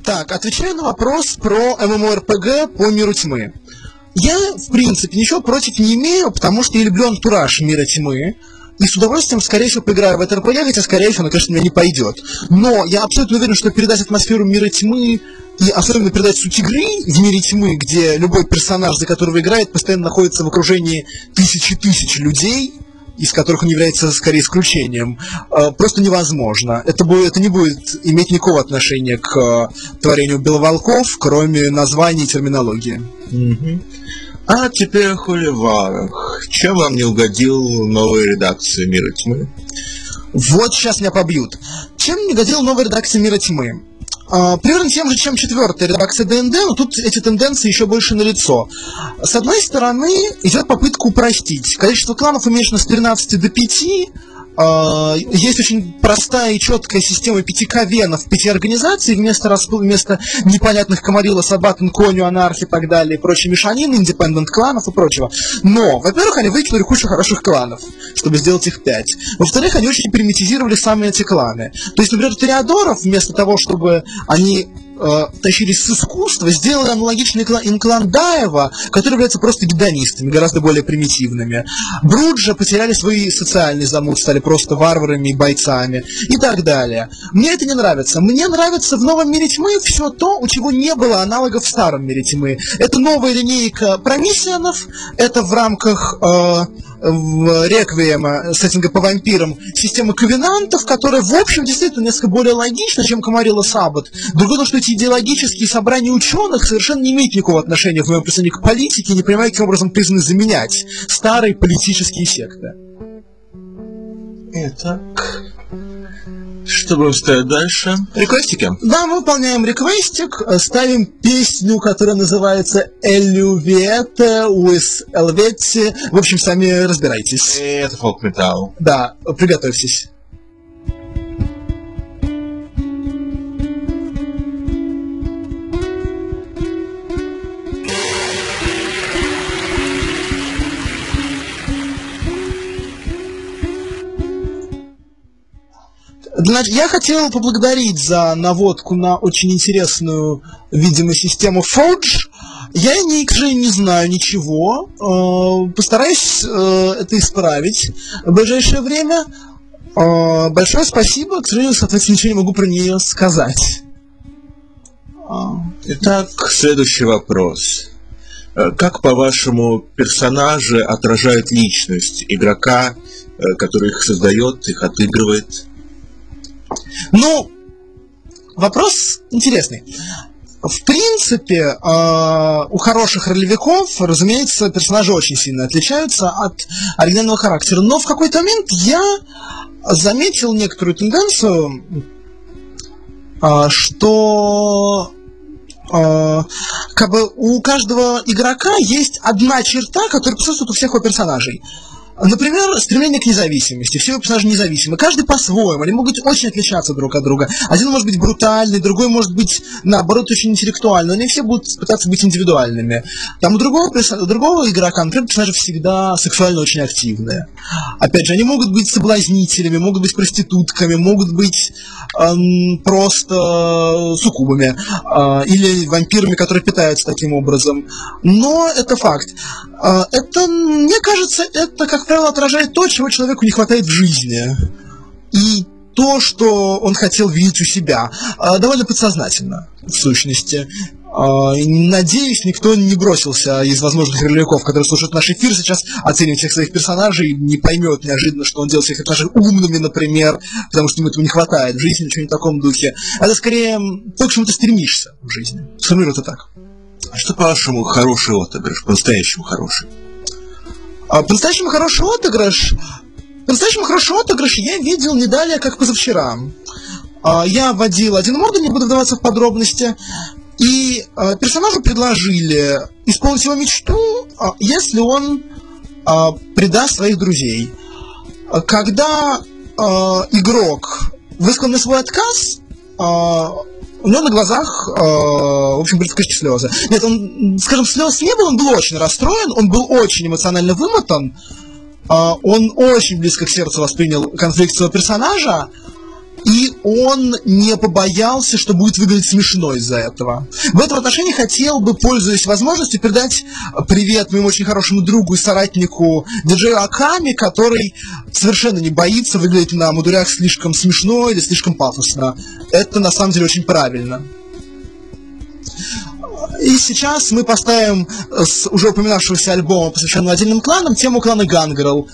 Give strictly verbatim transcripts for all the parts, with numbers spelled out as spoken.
Так, отвечаю на вопрос про MMORPG по Миру Тьмы. Я, в принципе, ничего против не имею, потому что я люблю антураж Мира Тьмы. И с удовольствием, скорее всего, поиграю в это эр пи джи, хотя, скорее всего, оно, конечно, у меня не пойдет. Но я абсолютно уверен, что передать атмосферу Мира Тьмы и особенно передать суть игры в Мире Тьмы, где любой персонаж, за которого играет, постоянно находится в окружении тысячи тысяч людей, из которых он является, скорее, исключением, просто невозможно. Это, будет, это не будет иметь никакого отношения к творению Беловолков, кроме названий и терминологии. Mm-hmm. А теперь о холиварах. Чем вам не угодил новая редакция Мира Тьмы? Вот сейчас меня побьют. Чем не угодила новая редакция Мира Тьмы? Uh, примерно тем же, чем четвертая редакция ди энд ди, но тут эти тенденции еще больше налицо. С одной стороны, идет попытка упростить. Количество кланов уменьшено с тринадцати до пяти. Uh, есть очень простая и четкая система пяти ковенов, пяти организаций, вместо, расп... вместо непонятных Камарилла, Сабатон, Коню, Анархи и так далее, и прочей мешанины, индепендент кланов и прочего. Но, во-первых, они выкинули кучу хороших кланов, чтобы сделать их пять. Во-вторых, они очень примитизировали сами эти кланы. То есть, например, Тореадоров, вместо того, чтобы они э, тащились с искусства, сделали аналогичный клан, им клан Даева, который является просто гедонистами, гораздо более примитивными. Бруджа потеряли свои социальные замут, стали просто варварами и бойцами и так далее. Мне это не нравится. Мне нравится в новом Мире Тьмы все то, у чего не было аналогов в старом Мире Тьмы. Это новая линейка промиссионов, это в рамках э, в Реквиема, сеттинга по вампирам, система ковенантов, которая, в общем, действительно несколько более логична, чем Камарилла Саббат. Другое то, что эти идеологические собрания ученых совершенно не имеют никакого отношения, в моем представлении, к политике, и не понимаю, каким образом призваны заменять старые политические секты. Итак, что будем ставить дальше? Реквестики? Да, мы выполняем реквестик, ставим песню, которая называется «Элювете уис Элветти». В общем, сами разбирайтесь. Это фолк-металл. Да, приготовьтесь. Я хотел поблагодарить за наводку на очень интересную, видимо, систему Forge. Я, к сожалению, не знаю ничего. Постараюсь это исправить в ближайшее время. Большое спасибо. К сожалению, соответственно, ничего не могу про нее сказать. Итак, следующий вопрос. Как, по-вашему, персонажи отражают личность игрока, который их создает, их отыгрывает? Ну, вопрос интересный. В принципе, э, у хороших ролевиков, разумеется, персонажи очень сильно отличаются от оригинального характера. Но в какой-то момент я заметил некоторую тенденцию, э, что э, как бы у каждого игрока есть одна черта, которая присутствует у всех его персонажей. Например, стремление к независимости. Все его персонажи независимы. Каждый по-своему. Они могут очень отличаться друг от друга. Один может быть брутальный, другой может быть, наоборот, очень интеллектуальный. Но они все будут пытаться быть индивидуальными. Там у другого, у другого игрока, например, персонажи всегда сексуально очень активные. Опять же, они могут быть соблазнителями, могут быть проститутками, могут быть эм, просто суккубами. Э, или вампирами, которые питаются таким образом. Но это факт. Э, это, мне кажется, это как Как правило, отражает то, чего человеку не хватает в жизни. И то, что он хотел видеть у себя. Довольно подсознательно, в сущности. Надеюсь, никто не бросился из возможных ролевиков, которые слушают наш эфир, сейчас оценивать всех своих персонажей, не поймет неожиданно, что он делает всех персонажей умными, например, потому что ему этого не хватает в жизни, ничего не в таком духе. Это скорее то, к чему ты стремишься в жизни. Сформулирую это так. А что, по-вашему, хороший отыгрыш? По-настоящему хороший? По-настоящему хороший отыгрыш, по-настоящему хороший отыгрыш я видел не далее, как позавчера. Я вводил один модуль, не буду вдаваться в подробности, и персонажу предложили исполнить его мечту, если он предаст своих друзей. Когда игрок высказал на свой отказ, у него на глазах, э, в общем, были вскочки слезы. Нет, он, скажем, слез не было, он был очень расстроен, он был очень эмоционально вымотан, э, он очень близко к сердцу воспринял конфликт своего персонажа, и он не побоялся, что будет выглядеть смешно из-за этого. В этом отношении хотел бы, пользуясь возможностью, передать привет моему очень хорошему другу и соратнику диджею Аками, который совершенно не боится выглядеть на модулях слишком смешно или слишком пафосно. Это на самом деле очень правильно. И сейчас мы поставим с уже упоминавшегося альбома, посвященного отдельным кланам, тему клана Gangrel.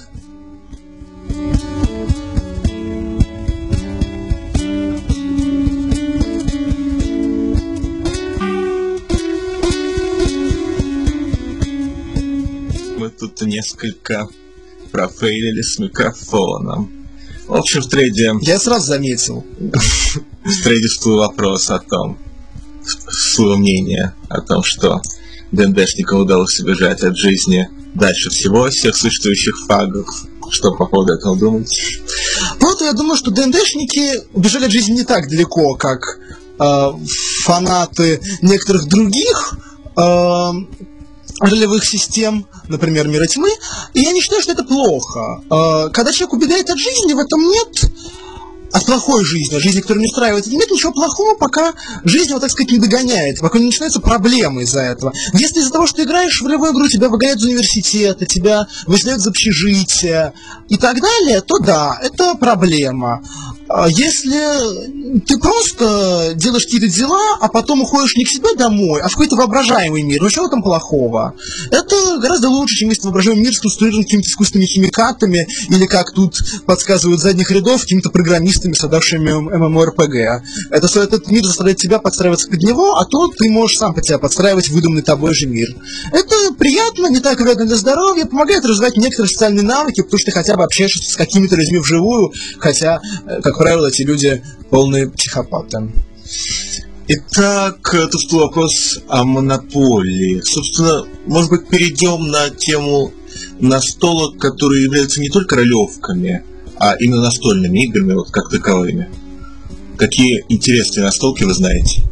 Мы тут несколько профейлили с микрофоном. В общем, в трейде... Я сразу заметил. В трейде всплыл вопрос о том, свое мнение о том, что ДНДшникам удалось убежать от жизни дальше всего всех существующих фагов. Что по поводу этого думаете? Вот я думаю, что ДНДшники убежали от жизни не так далеко, как э, фанаты некоторых других э, ролевых систем, например, Мира Тьмы. И я не считаю, что это плохо. Э, когда человек убегает от жизни, в этом нет... От плохой жизни, от жизни, которая не устраивает, нет ничего плохого, пока жизнь его, так сказать, не догоняет, пока не начинаются проблемы из-за этого. Если из-за того, что ты играешь в ролевую игру, тебя выгоняют из университета, тебя выселяют из общежития и так далее, то да, это проблема. Если ты просто делаешь какие-то дела, а потом уходишь не к себе домой, а в какой-то воображаемый мир, ну что в этом плохого? Это гораздо лучше, чем если воображаемый мир сконструирован какими-то искусственными химикатами, или, как тут подсказывают с задних рядов, какими-то программистами, создавшими MMORPG. Это, этот мир заставляет тебя подстраиваться под него, а то ты можешь сам под себя подстраивать выдуманный тобой же мир. Это приятно, не так вредно для здоровья, помогает развивать некоторые социальные навыки, потому что ты хотя бы общаешься с какими-то людьми вживую, хотя, как правило, эти люди полные психопаты. Итак, тут всплыл вопрос о монополии. Собственно, может быть, перейдем на тему настолок, которые являются не только ролевками, а именно настольными играми, вот как таковыми. Какие интересные настолки вы знаете?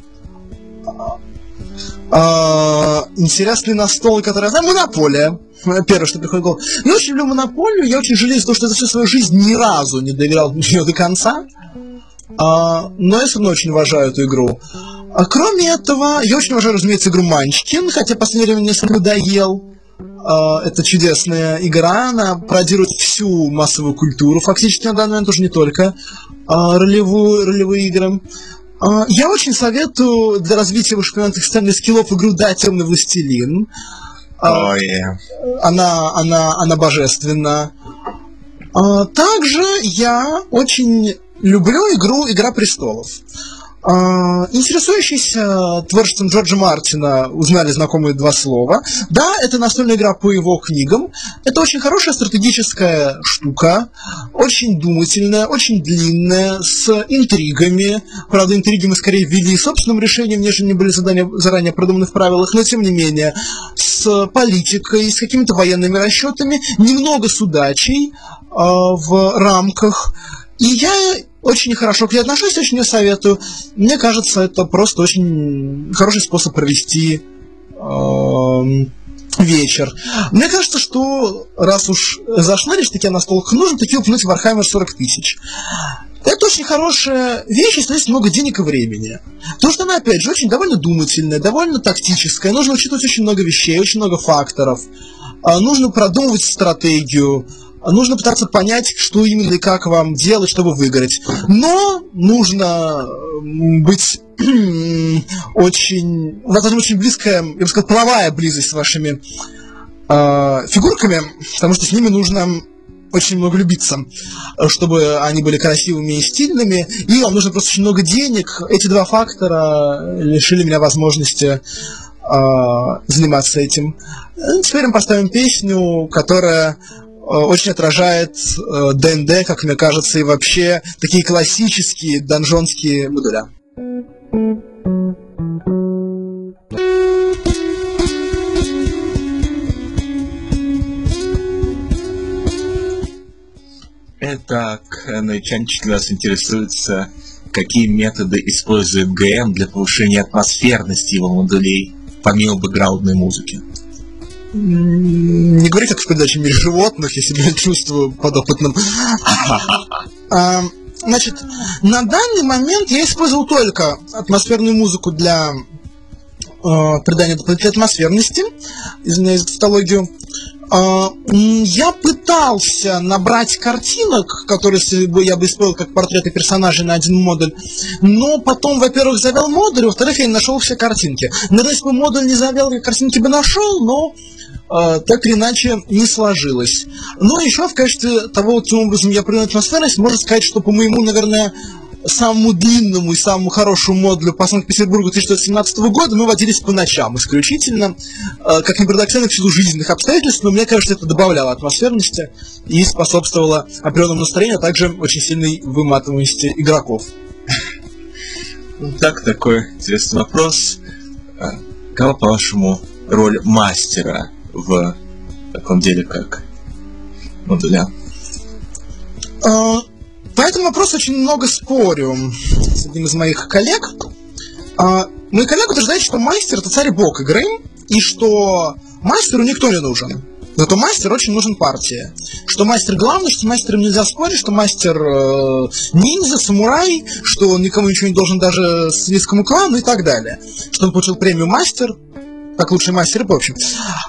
А, интересные настолки, которые я знаю. Монополия. Первое, что приходит в голову. Я очень люблю Монополию, я очень жалею, что за всю свою жизнь ни разу не доиграл в нее до конца. А, но я все равно очень уважаю эту игру. А, кроме этого, я очень уважаю, разумеется, игру Munchkin, хотя в последнее время несколько надоел. А, это чудесная игра, она пародирует всю массовую культуру, фактически на данный момент уже не только а, ролевую, ролевые игры. А, я очень советую для развития вышеупомянутых социальных скиллов игру «Да, темный властелин». Oh, yeah. Она, она, она божественна. А, также я очень люблю игру «Игра престолов». А, интересующиеся творчеством Джорджа Мартина узнали знакомые два слова. Да, это настольная игра по его книгам. Это очень хорошая стратегическая штука, очень думательная, очень длинная, с интригами. Правда, интриги мы скорее ввели собственным решением, нежели не были задания, заранее продуманы в правилах, но тем не менее с политикой, с какими-то военными расчетами, немного с удачей а, в рамках. И я очень хорошо к ней отношусь, очень ее советую. Мне кажется, это просто очень хороший способ провести э, вечер. Мне кажется, что раз уж зашныришь таки на столках, нужно таки упомянуть Warhammer сорок тысяч. Это очень хорошая вещь, если есть много денег и времени. Потому что она, опять же, очень довольно думательная, довольно тактическая. Нужно учитывать очень много вещей, очень много факторов. Нужно продумывать стратегию. Нужно пытаться понять, что именно и как вам делать, чтобы выиграть. Но нужно быть очень... У вас должна быть очень близкая, я бы сказал, половая близость с вашими э, фигурками, потому что с ними нужно очень много любиться, чтобы они были красивыми и стильными. И вам нужно просто очень много денег. Эти два фактора лишили меня возможности э, заниматься этим. Теперь мы поставим песню, которая... очень отражает э, ДНД, как мне кажется, и вообще такие классические донжонские модуля. Итак, начальнички нас интересуются, какие методы использует ГМ для повышения атмосферности его модулей, помимо бэкграундной музыки. Не говори, как в передаче «Мир животных», я себя чувствую подопытным. Значит, на данный момент я использовал только атмосферную музыку для э, придания дополнительной атмосферности, извиняюсь за тавтологию. Э, я пытался набрать картинок, которые я бы использовал как портреты персонажей на один модуль, но потом, во-первых, завел модуль, во-вторых, я не нашел все картинки. Наверное, если бы модуль не завел, я картинки бы нашел, но Uh, так или иначе не сложилось. Но еще в качестве того, каким образом я принял атмосферность, можно сказать, что по моему, наверное, самому длинному и самому хорошему модулю по Санкт-Петербургу тысяча девятьсот семнадцатого года мы водились по ночам исключительно, uh, как ни парадоксально, в силу жизненных обстоятельств, но мне кажется, это добавляло атмосферности и способствовало определенному настроению, а также очень сильной выматываемости игроков. Так, такой интересный вопрос. Какова, по-вашему, роль мастера в таком деле, как модуля? Uh, по этому вопросу очень много спорю с одним из моих коллег. Uh, мой коллега утверждает, что мастер — это царь бог игры, и что мастеру никто не нужен. Зато мастер очень нужен партии. Что мастер главный, что мастером нельзя спорить, что мастер э, ниндзя, самурай, что он никому ничего не должен даже советскому клану и так далее. Что он получил премию мастер, как лучший мастер, в общем.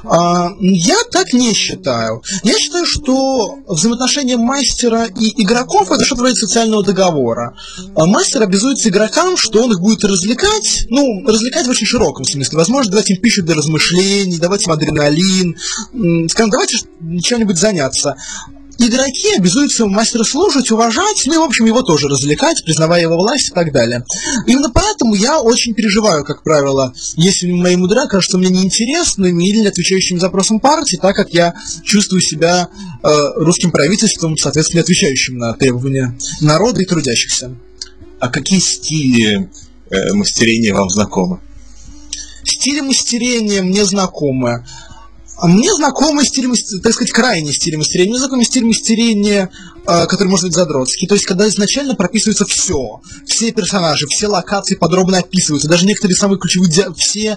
Я так не считаю. Я считаю, что взаимоотношения мастера и игроков — это что-то вроде социального договора. Мастер обязуется игрокам, что он их будет развлекать, ну, развлекать в очень широком смысле. Возможно, давать им пищу для размышлений, давать им адреналин, скажем, давайте чем-нибудь заняться. Игроки обязуются мастера служить, уважать, ну и, в общем, его тоже развлекать, признавая его власть и так далее. Именно поэтому я очень переживаю, как правило, если мои модуля кажутся мне неинтересными или не отвечающими запросам партии, так как я чувствую себя э, русским правительством, соответственно, отвечающим на требования народа и трудящихся. А какие стили э, мастерения вам знакомы? Стили мастерения мне знакомы. Мне знакомый стиль, так сказать, крайний стиль мастерения. Мне знакомый стиль мастерения, э, который может быть задротский. То есть, когда изначально прописывается все. Все персонажи, все локации подробно описываются. Даже некоторые самые ключевые, ди- все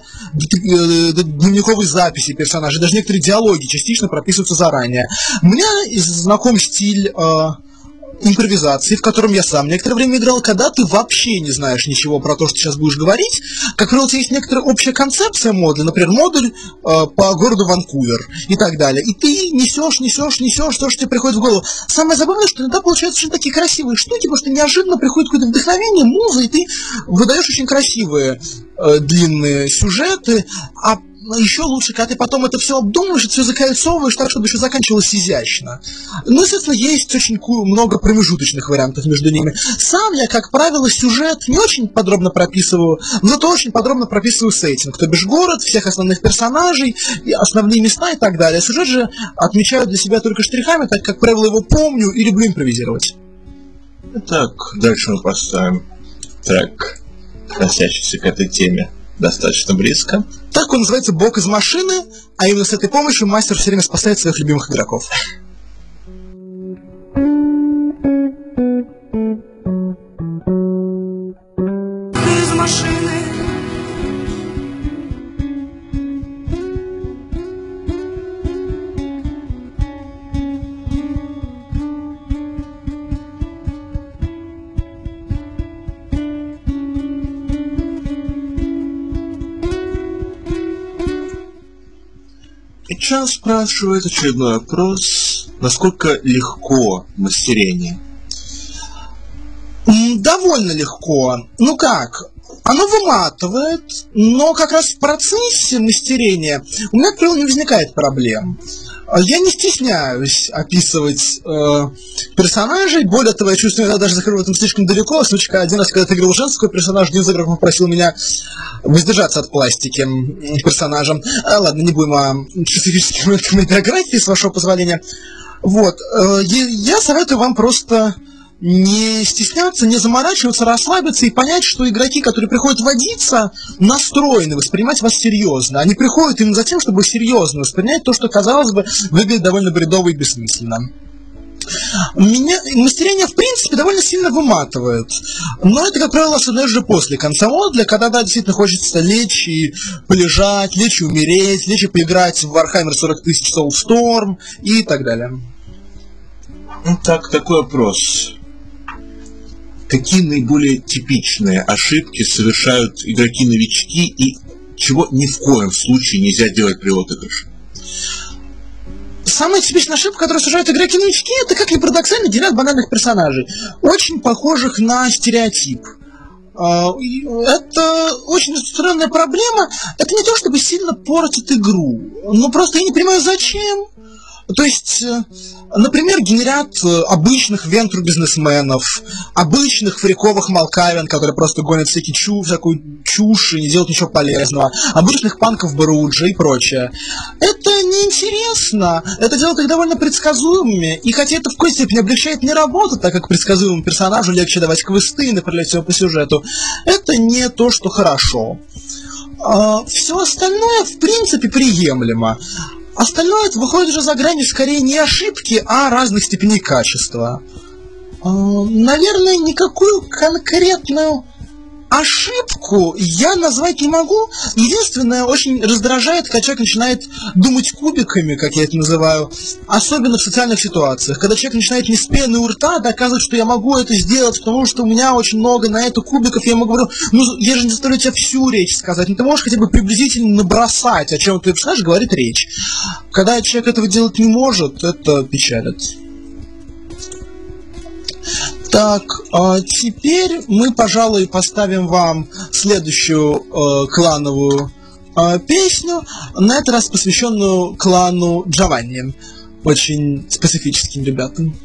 э, дневниковые записи персонажей, даже некоторые диалоги частично прописываются заранее. Мне знаком стиль э, импровизации, в котором я сам некоторое время играл, когда ты вообще не знаешь ничего про то, что сейчас будешь говорить. Как правило, у тебя есть некоторая общая концепция модуля, например, модуль э, по городу Ванкувер и так далее. И ты несешь, несешь, несешь то, что тебе приходит в голову. Самое забавное, что иногда получаются очень такие красивые штуки, потому что неожиданно приходит какое-то вдохновение, муза, и ты выдаешь очень красивые э, длинные сюжеты, а еще лучше, когда ты потом это все обдумываешь, это все закольцовываешь так, чтобы еще заканчивалось изящно. Ну, естественно, есть очень много промежуточных вариантов между ними. Сам я, как правило, сюжет не очень подробно прописываю, но зато очень подробно прописываю сеттинг. То бишь город, всех основных персонажей, основные места и так далее. Сюжет же отмечаю для себя только штрихами, так как правило его помню и люблю импровизировать. Итак, дальше мы поставим трек, относящийся к этой теме достаточно близко. Так он называется «Бог из машины», а именно с этой помощью мастер все время спасает своих любимых игроков. Из машины Сейчас спрашивает очередной вопрос. Насколько легко мастерение? Довольно легко. Ну как? Оно выматывает, но как раз в процессе мастерения у меня, как правило, не возникает проблем. Я не стесняюсь описывать э, персонажей. Более того, я чувствую, я даже захожу в этом слишком далеко. В случае, один раз, когда я играл женского персонажа, один из игроков попросил меня воздержаться от пластики персонажа. А, ладно, не будем о специфических моментах моей биографии, с вашего позволения. Вот. Э, я советую вам просто не стесняться, не заморачиваться, расслабиться и понять, что игроки, которые приходят водиться, настроены воспринимать вас серьезно. Они приходят именно за тем, чтобы серьезно воспринять то, что, казалось бы, выглядит довольно бредово и бессмысленно. Меня мастерение, в принципе, довольно сильно выматывает. Но это, как правило, осознаешь же после конца модуля, когда, да, действительно хочется лечь и полежать, лечь и умереть, лечь и поиграть в Warhammer сорок тысяч Soulstorm и так далее. Так, такой вопрос. какие наиболее типичные ошибки совершают игроки-новички и чего ни в коем случае нельзя делать при отыгрыше? Самая типичная ошибка, которую совершают игроки-новички, это, как ни парадоксально, делят банальных персонажей, очень похожих на стереотип. Это очень распространенная проблема. Это не то, чтобы сильно портит игру, но просто я не понимаю, зачем. То есть, например, генерят обычных венчур-бизнесменов, обычных фриковых малкавен, которые просто гонят всякие чу, всякую чушь и не делают ничего полезного, обычных панков Баруджа и прочее. Это неинтересно, это делает их довольно предсказуемыми, и хотя это в какой-то степени облегчает мне работу, так как предсказуемому персонажу легче давать квесты и направлять его по сюжету, это не то, что хорошо. Все остальное, в принципе, приемлемо. Остальное это выходит уже за грани скорее не ошибки, а разных степеней качества. Наверное, никакую конкретную ошибку я назвать не могу. Единственное, очень раздражает, когда человек начинает думать кубиками, как я это называю, особенно в социальных ситуациях. Когда человек начинает не с пены у рта доказывать, что я могу это сделать, потому что у меня очень много на это кубиков, я ему говорю, ну, я же не заставляю тебя всю речь сказать, но ты можешь хотя бы приблизительно набросать, о чем твой персонаж говорит речь. Когда человек этого делать не может, это печалит. Так, а теперь мы, пожалуй, поставим вам следующую э, клановую э, песню, на этот раз посвященную клану Джованни, очень специфическим ребятам.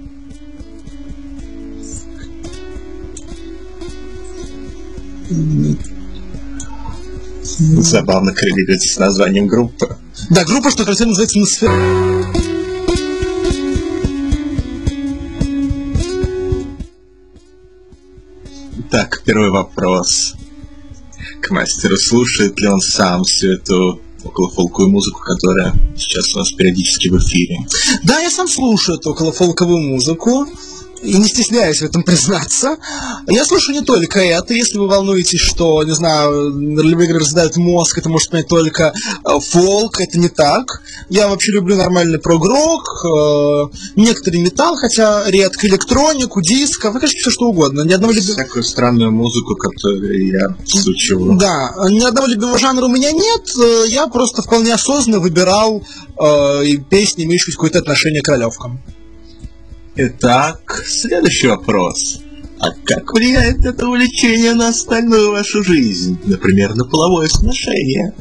Забавно коррелируется с названием группы. Да, группа, что красиво называется «Носфер». Так, первый вопрос к мастеру. Слушает ли он сам всю эту околофолковую музыку, которая сейчас у нас периодически в эфире? Да, я сам слушаю эту околофолковую музыку. И не стесняюсь в этом признаться. Я слушаю не только это. Если вы волнуетесь, что, не знаю, ролевые игры разъедают мозг, это может быть только э, фолк, это не так. Я вообще люблю нормальный прогрок, э, некоторый металл, хотя редко, электронику, диско, вы, конечно, все что угодно. Ни одного любимого... Всякую странную музыку, которую я слушаю. Да, ни одного любимого жанра у меня нет. Я просто вполне осознанно выбирал э, песни, имеющие какое-то отношение к ролевкам. Итак, следующий вопрос. А как влияет это увлечение на остальную вашу жизнь? Например, на половое сношение?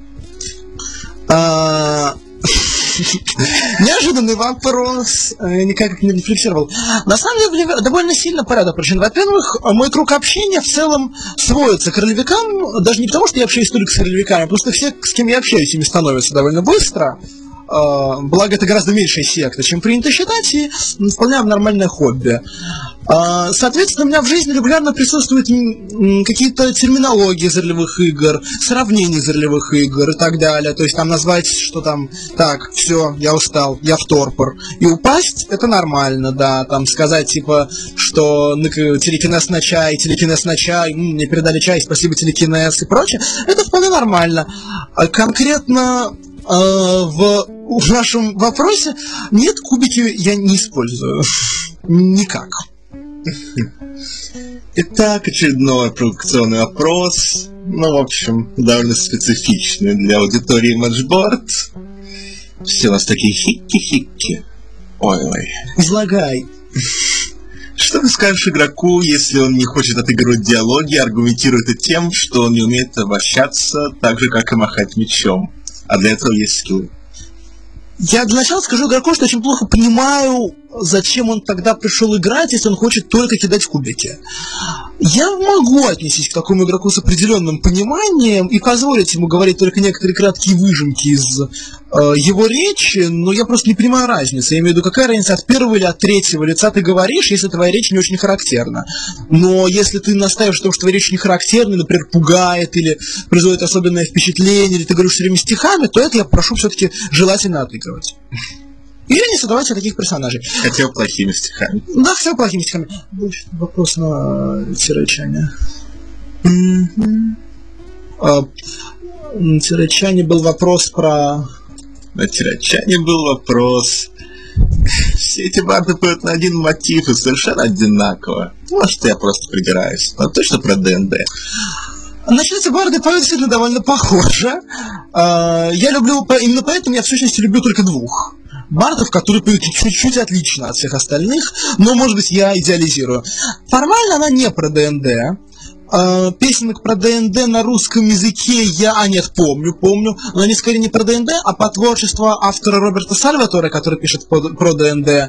Неожиданный вопрос. Никак не рефлексировал. На самом деле, довольно сильно по ряду причин. Во-первых, мой круг общения в целом сводится к ролевикам, даже не потому, что я общаюсь только с ролевиками, а просто все, с кем я общаюсь, ими становятся довольно быстро. Благо, это гораздо меньшая секта, чем принято считать, и вполне нормальное хобби. Соответственно, у меня в жизни регулярно присутствуют какие-то терминологии из ролевых игр, сравнения из ролевых игр и так далее. То есть там назвать, что там, так, все, я устал, я в торпор. И упасть, это нормально, да. Там сказать, типа, что телекинез на чай, телекинез на чай, м, мне передали чай, спасибо, телекинез и прочее. Это вполне нормально. А конкретно э, в в нашем вопросе нет, кубики я не использую. Никак. Итак, очередной провокационный вопрос. Ну, в общем, довольно специфичный для аудитории матчборд. Все у нас такие хикки-хикки. Ой-ой. Излагай. Что ты скажешь игроку, если он не хочет отыгрывать диалоги, аргументирует это тем, что он не умеет обращаться так же, как и махать мечом? А для этого есть скиллы. Я для начала скажу игроку, что очень плохо понимаю, зачем он тогда пришел играть, если он хочет только кидать кубики. Я могу отнестись к такому игроку с определенным пониманием и позволить ему говорить только некоторые краткие выжимки из э, его речи, но я просто не понимаю разницы. Я имею в виду, какая разница, от первого или от третьего лица ты говоришь, если твоя речь не очень характерна. Но если ты настаиваешь на том, что твоя речь не характерна, например, пугает или производит особенное впечатление, или ты говоришь все время стихами, то это я прошу все-таки желательно отыгрывать. Или не создавать таких персонажей. Хотя плохими стихами. Да, хотя плохими стихами. Вопрос на Тирачане. Mm-hmm. А, на Тирачане был вопрос про... На Тирачане был вопрос Все эти барды поют на один мотив и совершенно одинаково. Может, я просто придираюсь, но точно про ДНД. Насчет эти барды поют действительно довольно похоже. Я люблю, именно поэтому я в сущности люблю только двух бардов, которые поют чуть-чуть отлично от всех остальных, но, может быть, я идеализирую. Формально она не про ДНД. Песенок про ДНД на русском языке я, а нет, помню, помню, но они скорее не про ДНД, а по творчеству автора Роберта Сальватора, который пишет про ДНД.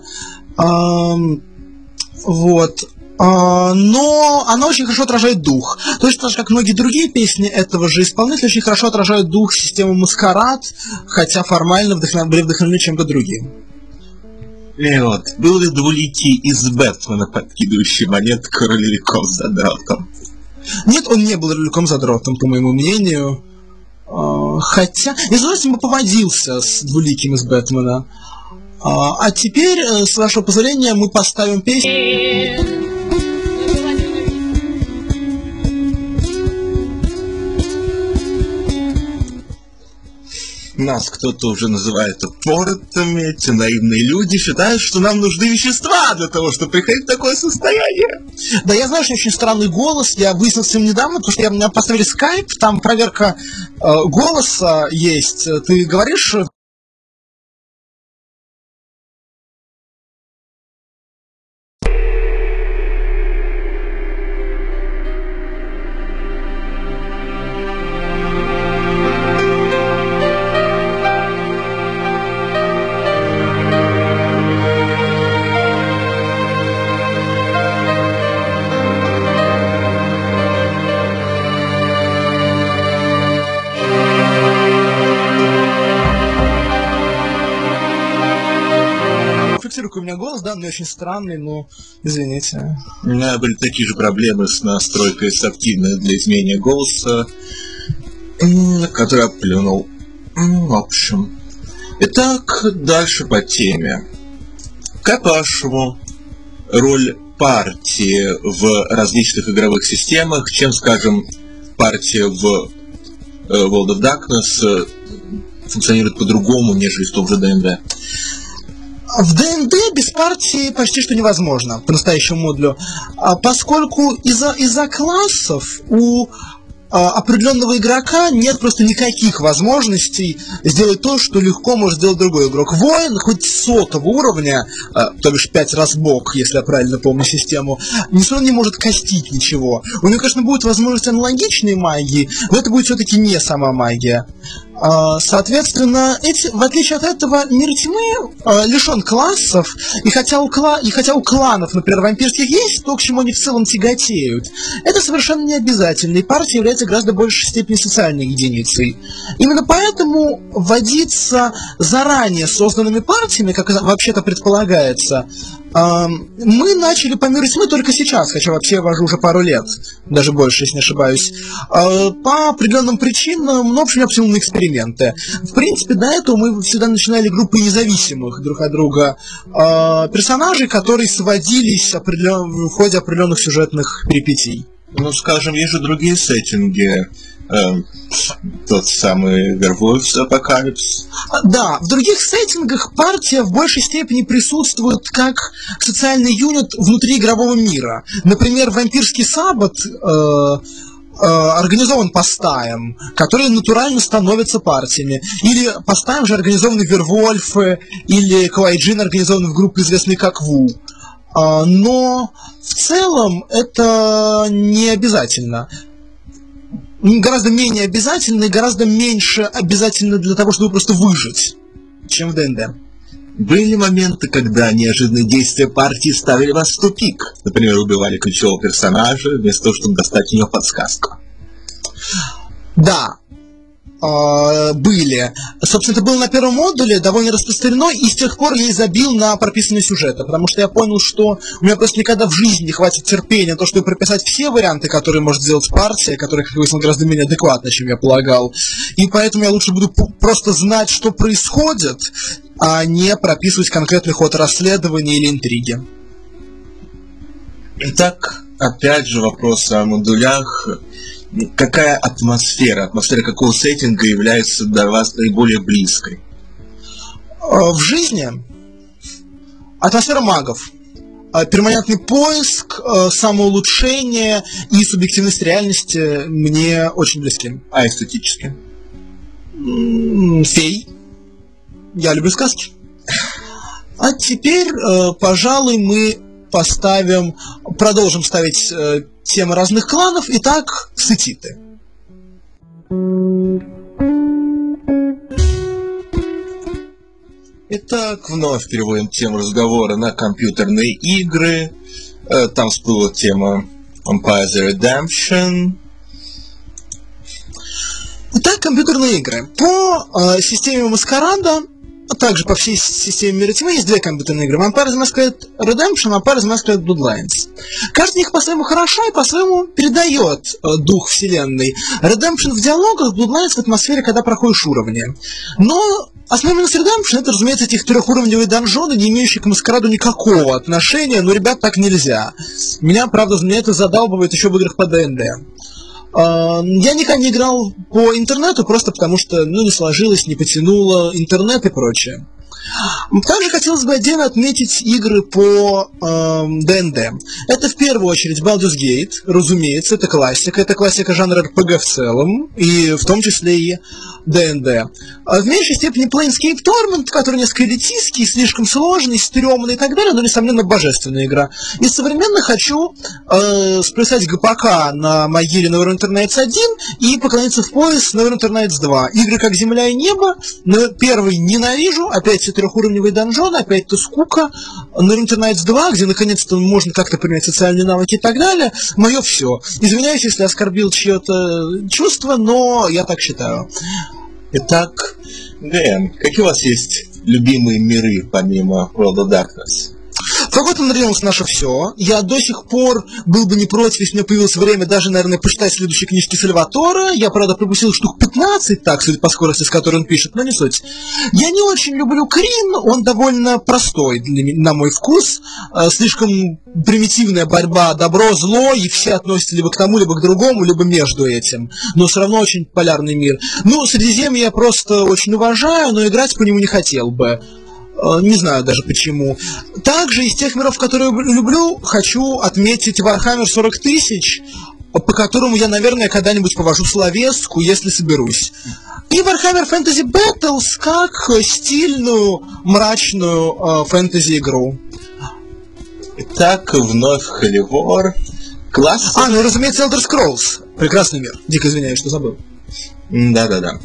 Вот. Но она очень хорошо отражает дух. Точно так же, как многие другие песни этого же исполнителя очень хорошо отражают дух системы Маскарад, хотя формально были вдохновлены чем-то другим. И вот, был ли двуликий из Бэтмена, подкидывающий монетку ролевиком с задротом? Нет, он не был ролевиком задротом, по моему мнению. Хотя, я знаю, бы поводился с двуликим из Бэтмена. А теперь, с вашего позволения, мы поставим песню. Нас кто-то уже называет упоротыми, эти наивные люди считают, что нам нужны вещества для того, чтобы приходить в такое состояние. Да, я знаю, что очень странный голос, я выяснил с ним недавно, потому что я, меня поставили скайп, там проверка э, голоса есть, ты говоришь... У меня голос, да, но очень странный, но извините. У меня были такие же проблемы с настройкой с активной для изменения голоса, который я плюнул. В общем. Итак, дальше по теме. Как по-вашему, роль партии в различных игровых системах, чем, скажем, партия в World of Darkness функционирует по-другому, нежели в том же ДНД? В ДНД без партии почти что невозможно по настоящему модулю, поскольку из-за из-за классов у определенного игрока нет просто никаких возможностей сделать то, что легко может сделать другой игрок. Воин, хоть сотого уровня, то бишь пять раз бог, если я правильно помню систему, все равно не может кастить ничего. У него, конечно, будет возможность аналогичной магии, но это будет все-таки не сама магия. Соответственно, эти, в отличие от этого, мир тьмы лишен классов, и хотя, у кла, и хотя у кланов, например, вампирских есть то, к чему они в целом тяготеют, это совершенно не обязательно, и партия является гораздо большей степени социальной единицей. Именно поэтому вводиться заранее созданными партиями, как вообще-то предполагается, мы начали по миру тьмы только сейчас, хотя вообще я вожу уже пару лет, даже больше, если не ошибаюсь, по определенным причинам, ну, в общем, я обсудил на эксперименты. В принципе, до этого мы всегда начинали группы независимых друг от друга персонажей, которые сводились в ходе определенных сюжетных перипетий. Ну, скажем, есть же другие сеттинги. Эм, тот самый Werewolves Апокалипс. Да, в других сеттингах партия в большей степени присутствует как социальный юнит внутри игрового мира. Например, вампирский саббат э, э, организован по стаям, которые натурально становятся партиями. Или по стаям же организованы вервольфы, или квайджин организованы в группы, известные как Ву. Э, но в целом это не обязательно. Гораздо менее обязательно и гораздо меньше обязательно для того, чтобы просто выжить, чем в ДНД. Были моменты, когда неожиданные действия партии ставили вас в тупик. Например, убивали ключевого персонажа, вместо того, чтобы достать у него подсказку. Да, были. Собственно, это было на первом модуле, довольно распространено, и с тех пор я и забил на прописанные сюжеты, потому что я понял, что у меня просто никогда в жизни не хватит терпения на то, чтобы прописать все варианты, которые может сделать партия, которые, как выяснилось, гораздо менее адекватно, чем я полагал. И поэтому я лучше буду просто знать, что происходит, а не прописывать конкретный ход расследования или интриги. Итак, опять же вопрос о модулях. Какая атмосфера, атмосфера какого сеттинга является для вас наиболее близкой? В жизни? Атмосфера магов. Перманентный поиск, самоулучшение и субъективность реальности мне очень близки. А эстетически? Фей. Я люблю сказки. А теперь, пожалуй, мы поставим, продолжим ставить темы разных кланов. Итак, сетиты. Итак, вновь переводим тему разговора на компьютерные игры. Там всплыла тема Vampire the Redemption. Итак, компьютерные игры. По э, системе Маскарада, а также по всей системе Мира Тьмы есть две компьютерные игры. Vampire the Masquerade Redemption, Vampire the Masquerade Bloodlines. Каждый из них по-своему хорошо и по-своему передает э, дух вселенной. Redemption в диалогах, Bloodlines в атмосфере, когда проходишь уровни. Но основной минус Redemption — это, разумеется, этих трехуровневые донжоны, не имеющие к Маскараду никакого отношения. Но, ребят, так нельзя. Меня, правда, меня это задалбывает еще в играх по ди энд ди. Я никогда не играл по интернету, просто потому что ну, не сложилось, не потянуло интернет и прочее. Также хотелось бы отдельно отметить игры по э, ди энд ди. Это в первую очередь Baldur's Gate, разумеется, это классика, это классика жанра эр пи джи в целом, и в том числе и ди энд ди. А в меньшей степени Planescape Torment, который несколько элитистский, слишком сложный, стрёмный и так далее, но, несомненно, божественная игра. Из современных хочу э, сплясать ГПК на могиле Neverwinter Nights один и поклониться в пояс Neverwinter Nights два. Игры как Земля и Небо, но первый ненавижу, опять все трехуровневые донжоны, опять-то скука. Neverwinter Nights два, где наконец-то можно как-то применять социальные навыки и так далее, мое все. Извиняюсь, если оскорбил чье-то чувство, но я так считаю. Итак, Дэн, какие у вас есть любимые миры помимо World of Darkness? Forgotten Realms наше все. Я до сих пор был бы не против, если у меня появилось время даже, наверное, почитать следующие книжки Сальватора. Я, правда, пропустил штук пятнадцать, так, судя по скорости, с которой он пишет, но не суть. Я не очень люблю Крин, он довольно простой, на мой вкус. Слишком примитивная борьба добро-зло, и все относятся либо к тому, либо к другому, либо между этим. Но все равно очень полярный мир. Ну, Средиземье я просто очень уважаю, но играть по нему не хотел бы. Не знаю даже почему. Также из тех миров, которые я люблю, хочу отметить Warhammer сорок тысяч, по которому я, наверное, когда-нибудь повожу словеску, если соберусь. И Warhammer Fantasy Battles как стильную, мрачную э, фэнтези-игру. Итак, вновь Холивор. Класс. А, ну, разумеется, Elder Scrolls. Прекрасный мир. Дико извиняюсь, что забыл. Да-да-да.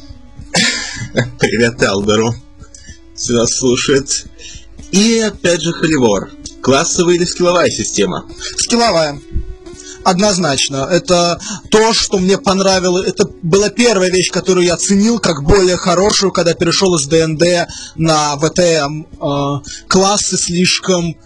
Привет Элдеру. Сюда слушает. И опять же Холивор. Классовая или скилловая система? Скилловая. Однозначно. Это то, что мне понравилось. Это была первая вещь, которую я оценил как более хорошую, когда перешел из ди энд ди на ви ти эм. Классы слишком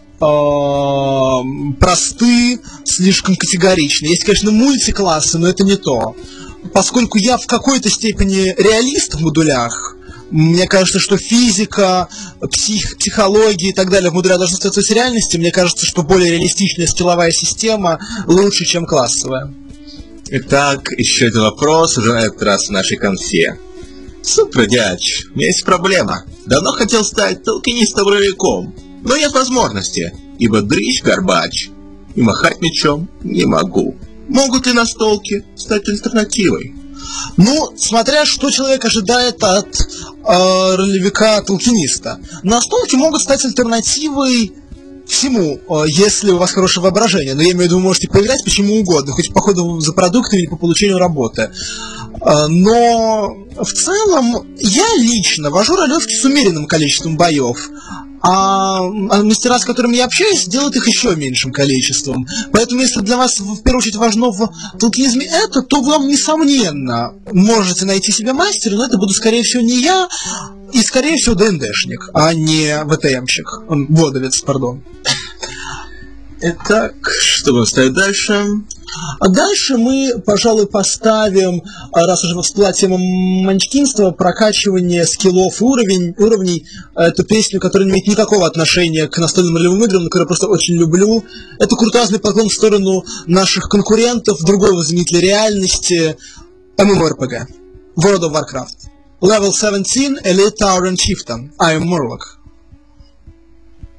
просты, слишком категоричны. Есть, конечно, мультиклассы, но это не то. Поскольку я в какой-то степени реалист в модулях, мне кажется, что физика, псих, психология и так далее в модулях должны остаться с реальностью. Мне кажется, что более реалистичная скилловая система лучше, чем классовая. Итак, еще один вопрос, уже на этот раз в нашей конфе. Супер, дядь, у меня есть проблема. Давно хотел стать толкинистом-ролевиком, но нет возможности, ибо дрищ горбач, и махать мечом не могу. Могут ли настолки стать альтернативой? Ну, смотря что человек ожидает от э, ролевика-толкиниста. Настолки могут стать альтернативой всему, э, если у вас хорошее воображение. Но я имею в виду, вы можете поиграть почему угодно, хоть по ходу за продуктами или по получению работы. Э, но в целом я лично вожу ролевки с умеренным количеством боев. А мастера, с которыми я общаюсь, делают их еще меньшим количеством. Поэтому, если для вас в первую очередь важно в толкинизме это, то вам, несомненно, можете найти себе мастера, но это буду, скорее всего, не я, и, скорее всего, ди энд ди-шник, а не ви ти эм-щик. Водовец, пардон. Итак, что будем ставить дальше? А дальше мы, пожалуй, поставим, раз уже всплыла тема манчкинства, прокачивание скиллов и уровень, уровней, эту песню, которая не имеет никакого отношения к настольным ролевым играм, но которую я просто очень люблю. Это куртуазный поклон в сторону наших конкурентов, другого заменителя реальности, эм эм о эр пи джи. World of Warcraft. Level seventeen, Elite Tower and Chieftain. I am Murloc.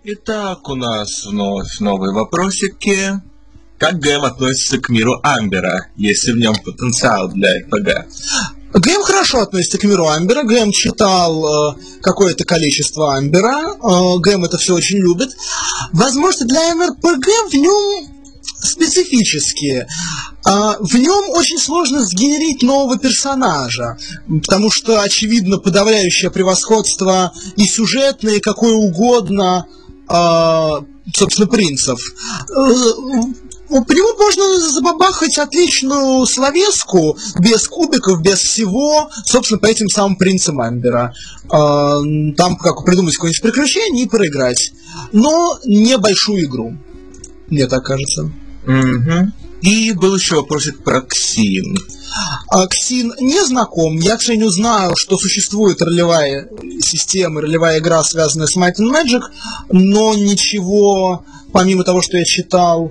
Итак, у нас вновь новые вопросики. Как ГЭМ относится к миру Амбера, если в нем потенциал для эр пэ гэ? ГЭМ хорошо относится к миру Амбера. ГЭМ читал э, какое-то количество Амбера. Э, ГЭМ это все очень любит. Возможно, для эм эр пэ гэ в нем специфические. Э, в нем очень сложно сгенерить нового персонажа, потому что, очевидно, подавляющее превосходство и сюжетное, и какое угодно, э, собственно, принцев. По нему можно забабахать отличную словеску, без кубиков, без всего, собственно, по этим самым принцам Амбера. Там как придумать какое-нибудь приключение и проиграть. Но небольшую игру, мне так кажется. Угу. И был еще вопросик про Ксин. Ксин не знаком. Я, к сожалению, знаю, что существует ролевая система, ролевая игра, связанная с Might and Magic, но ничего, помимо того, что я читал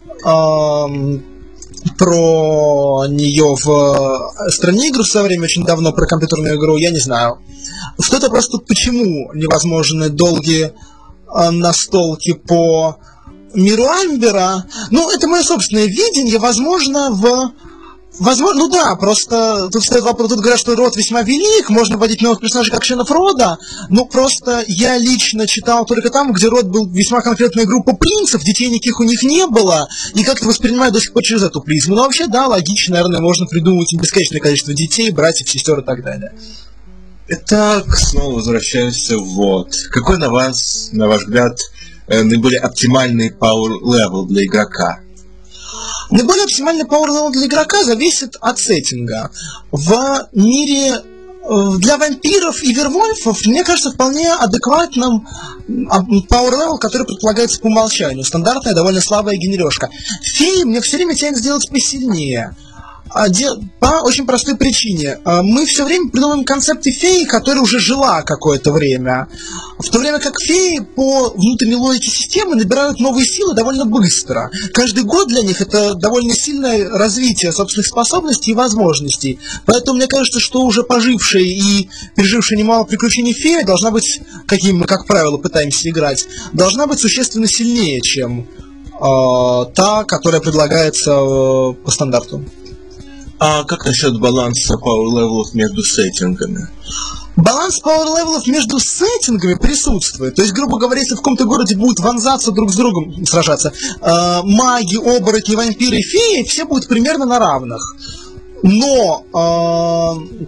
про нее в стране игр в свое время, очень давно, про компьютерную игру, я не знаю. Что-то просто почему невозможны долгие настолки по миру Амбера. Ну, это мое собственное видение, возможно, в... Возможно, ну да, просто тут стоит вопрос, тут говорят, что род весьма велик, можно вводить новых персонажей как членов рода, но просто я лично читал только там, где род был весьма конкретная группа принцев, детей никаких у них не было, и как-то воспринимаю до сих пор через эту призму. Но вообще, да, логично, наверное, можно придумать бесконечное количество детей, братьев, сестер и так далее. Итак, снова возвращаемся вот. Какой на вас, на ваш взгляд, наиболее оптимальный power level для игрока? Наиболее оптимальный power level для игрока зависит от сеттинга. В мире для вампиров и вервольфов, мне кажется, вполне адекватным power level, который предполагается по умолчанию. Стандартная, довольно слабая генережка. Феи мне все время тянет сделать посильнее. По очень простой причине. Мы все время придумываем концепты феи, которая уже жила какое-то время. В то время как феи по внутренней логике системы набирают новые силы довольно быстро. Каждый год для них это довольно сильное развитие собственных способностей и возможностей. Поэтому мне кажется, что уже пожившая и пережившая немало приключений фея должна быть, каким мы, как правило, пытаемся играть, должна быть существенно сильнее, чем э, та, которая предлагается э, по стандарту. А как насчет баланса пауэр-левелов между сеттингами? Баланс пауэр-левелов между сеттингами присутствует. То есть, грубо говоря, если в каком-то городе будут вонзаться друг с другом, сражаться, э, маги, оборотни, вампиры и феи, все будут примерно на равных. Но э,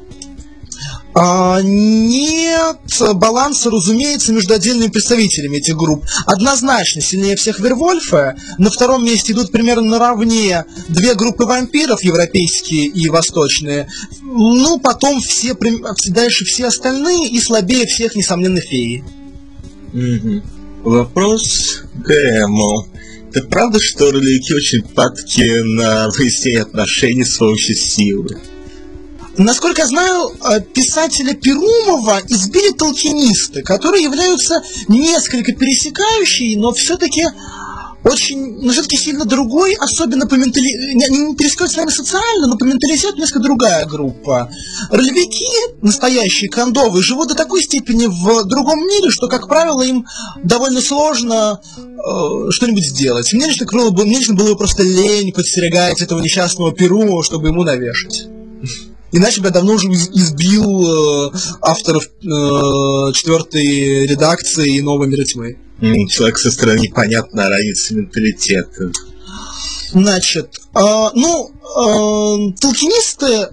э, нет баланса, разумеется, между отдельными представителями этих групп. Однозначно сильнее всех вервольфы. На втором месте идут примерно наравне две группы вампиров, европейские и восточные. Ну, потом все, дальше все остальные, и слабее всех, несомненно, феи. Mm-hmm. Вопрос к Гэму. Это правда, что ролевики очень падки на выяснение отношений с помощью силы? Насколько я знаю, писателя Перумова избили толкинисты, которые являются несколько пересекающей, но все-таки очень, но все-таки сильно другой, особенно по менталитету, не, не пересекаются с нами социально, но по менталитету несколько другая группа. Ролевики, настоящие кондовые, живут до такой степени в другом мире, что, как правило, им довольно сложно э, что-нибудь сделать. Мне лично, было, мне лично было просто лень подстерегать этого несчастного Перумова, чтобы ему навешать. Иначе бы я давно уже избил э, авторов э, четвертой редакции и нового мира тьмы. Mm, человек со стороны непонятно разница менталитета. Значит, э, ну, э, толкинисты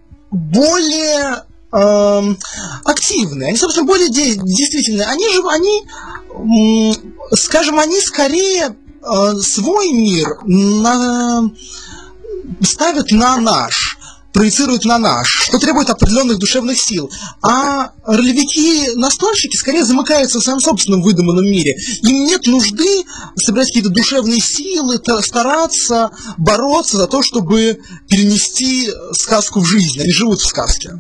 более э, активные, они, собственно, более де- действительные. Они же, они, э, скажем, они скорее э, свой мир на, ставят на наш. Проецируют на наш, что требует определенных душевных сил. А ролевики-настольщики скорее замыкаются в своем собственном выдуманном мире. Им нет нужды собирать какие-то душевные силы, стараться бороться за то, чтобы перенести сказку в жизнь. Они живут в сказке.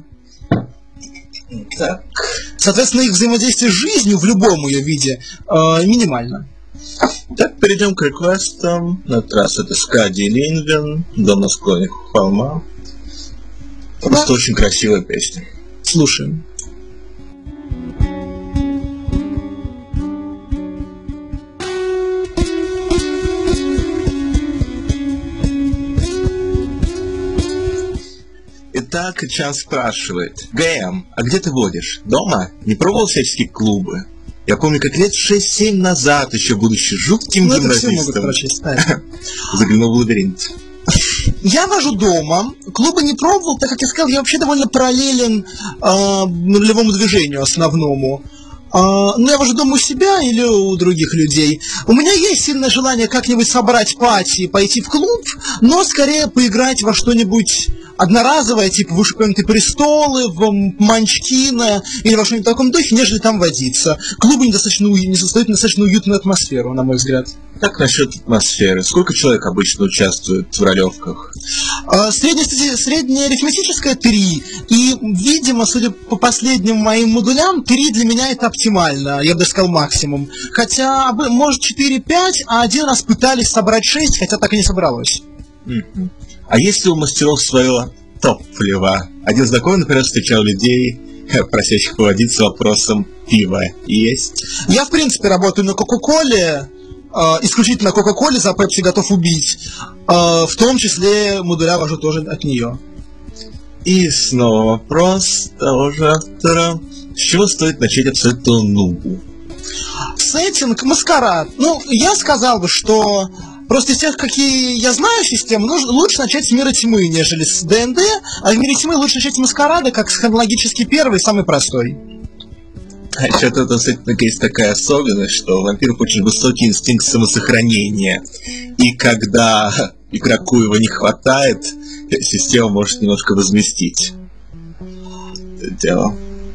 Так. Соответственно, их взаимодействие с жизнью в любом ее виде э, минимально. Так, перейдем к реквестам. На этот раз это Скади Линвен, дом на склоне холма. Просто да. Очень красивая песня. Слушаем. Итак, Чан спрашивает: ГМ, а где ты водишь? Дома? Не пробовал всяческие клубы? Я помню, как лет шесть-семь назад, еще будучи жутким Ну, это гимназистом, все могут прочесть, да. заглянул в лабиринт. Я вожу дома, клубы не пробовал, так как я сказал, я вообще довольно параллелен э, нулевому движению основному. Uh, ну, я вожу дома у себя или у других людей. У меня есть сильное желание как-нибудь собрать пати и пойти в клуб, но скорее поиграть во что-нибудь одноразовое, типа в «Уши престолы», в «Манчкина» или во что-нибудь в таком духе, нежели там водиться. Клубы недостаточно, не создают достаточно уютную атмосферу, на мой взгляд. Как насчет атмосферы? Сколько человек обычно участвует в ролевках? Uh, средне- средняя арифметическая три. И, видимо, судя по последним моим модулям, три для меня это оптимально, я бы даже сказал максимум. Хотя, может, четыре-пять, а один раз пытались собрать шесть, хотя так и не собралось. Mm-hmm. А если у мастеров свое топливо? Один знакомый, например, встречал людей, просящих поводиться вопросом пива. Есть? Я, в принципе, работаю на Кока-Коле, э, исключительно Кока-Коле, за Пепси готов убить. Э, в том числе модуля вожу тоже от нее. И снова вопрос того же автора. С чего стоит начать абсолютно нубу? Сеттинг, маскарад. Ну, я сказал бы, что просто из тех, какие я знаю системы, нужно, лучше начать с Мира Тьмы, нежели с ДНД, а в Мире Тьмы лучше начать с Маскарада, как с хронологически первый, самый простой. А еще тут, кстати, есть такая особенность, что у вампиров очень высокий инстинкт самосохранения. И когда игроку его не хватает, система может немножко возместить это дело.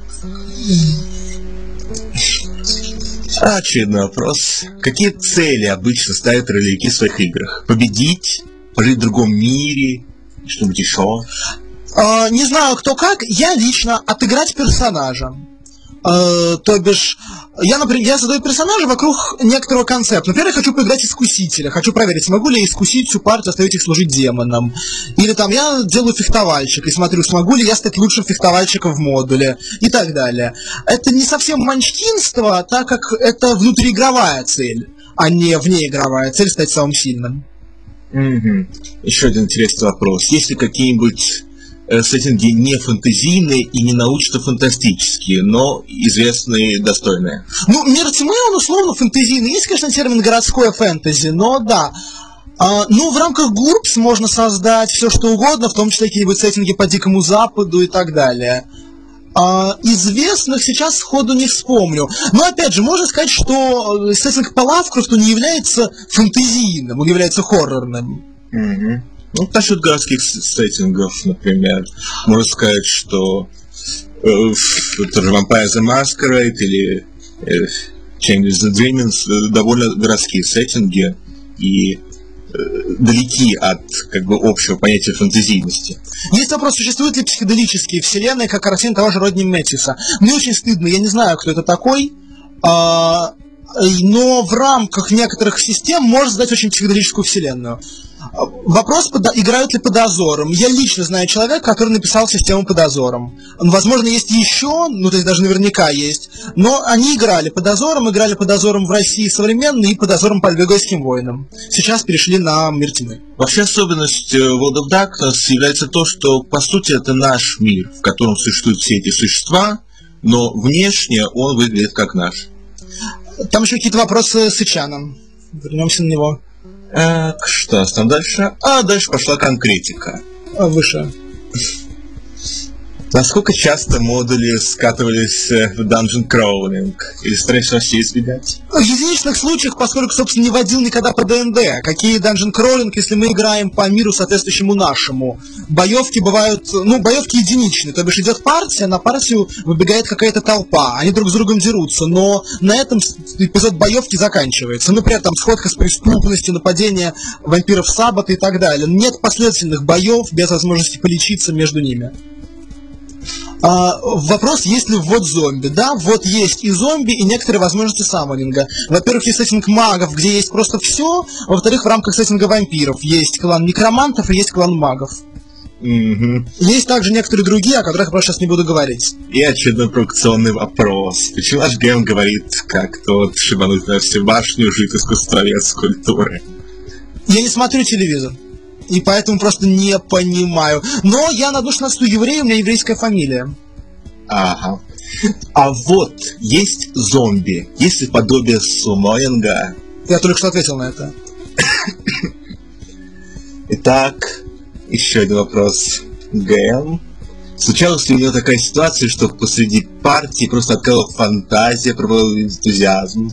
Очередной вопрос. Какие цели обычно ставят ролевики в своих играх? Победить? Пожить в другом мире? Что-нибудь еще? Uh, не знаю, кто как. Я лично отыграть персонажа. Uh, то бишь, я, например, я создаю персонажа вокруг некоторого концепта. Например, я хочу поиграть искусителя. Хочу проверить, смогу ли я искусить всю партию, оставить их служить демонам. Или там я делаю фехтовальщик и смотрю, смогу ли я стать лучшим фехтовальщиком в модуле. И так далее. Это не совсем манчкинство, так как это внутриигровая цель, а не внеигровая цель стать самым сильным. Mm-hmm. Еще один интересный вопрос. Есть ли какие-нибудь сеттинги не фэнтезийные и не научно-фантастические, но известные и достойные? Ну, Мир Тьмы, он условно фэнтезийный. Есть, конечно, термин городское фэнтези, но да. А, ну, в рамках ГУРПС можно создать все, что угодно, в том числе какие-нибудь сеттинги по Дикому Западу и так далее. А, известных сейчас сходу не вспомню. Но, опять же, можно сказать, что сеттинг по Лавкрафту не является фэнтезийным, он является хоррорным. Mm-hmm. Ну, насчет городских сеттингов, например, можно сказать, что э, тоже Vampire the Masquerade или э, Changes the Dreaming э, довольно городские сеттинги и э, далеки от как бы общего понятия фэнтезийности. Есть вопрос, существуют ли психоделические вселенные, как картина того же Родни Мэттиса. Мне очень стыдно, я не знаю, кто это такой, а, но в рамках некоторых систем можно создать очень психоделическую вселенную. Вопрос, играют ли по дозорам. Я лично знаю человека, который написал систему по дозорам. Возможно, есть еще, ну, то есть даже наверняка есть. Но они играли по дозорам, играли по дозорам в России современной и по дозорам по Альбегойским войнам. Сейчас перешли на Мир Тьмы. Вообще особенность World of Darkness является то, что, по сути, это наш мир, в котором существуют все эти существа, но внешне он выглядит как наш. Там еще какие-то вопросы с Ичаном. Вернемся на него. Так, что там дальше? А, дальше пошла конкретика. А, выше. Насколько часто модули скатывались в Dungeon Crawling? Или старались вообще избегать? В единичных случаях, поскольку, собственно, не водил никогда по ДНД. Какие Dungeon Crawling, если мы играем по миру, соответствующему нашему? Боевки бывают, ну, боевки единичные. То бишь идет партия, на партию выбегает какая-то толпа. Они друг с другом дерутся. Но на этом эпизод боевки заканчивается. Например, там сходка с преступностью, нападение вампиров Саббата и так далее. Нет последовательных боев без возможности полечиться между ними. А, вопрос, есть ли ввод зомби. Да, вот есть и зомби, и некоторые возможности саммонинга. Во-первых, есть сеттинг магов, где есть просто все. Во-вторых, в рамках сеттинга вампиров есть клан некромантов и есть клан магов. Mm-hmm. Есть также некоторые другие, о которых я просто сейчас не буду говорить. И очередной провокационный вопрос. Почему наш ГМ говорит, как тот шибануть на всю башню, жить искусствовед с культуры? Я не смотрю телевизор. и поэтому просто не понимаю. Но я на одну шестнадцатую еврей, у меня еврейская фамилия. Ага. А вот есть зомби, есть подобие Сумоинга. Я только что ответил на это. Итак, еще один вопрос. ГМ. Случалась ли у него такая ситуация, что посреди партии просто открыла фантазия, пробовала энтузиазм?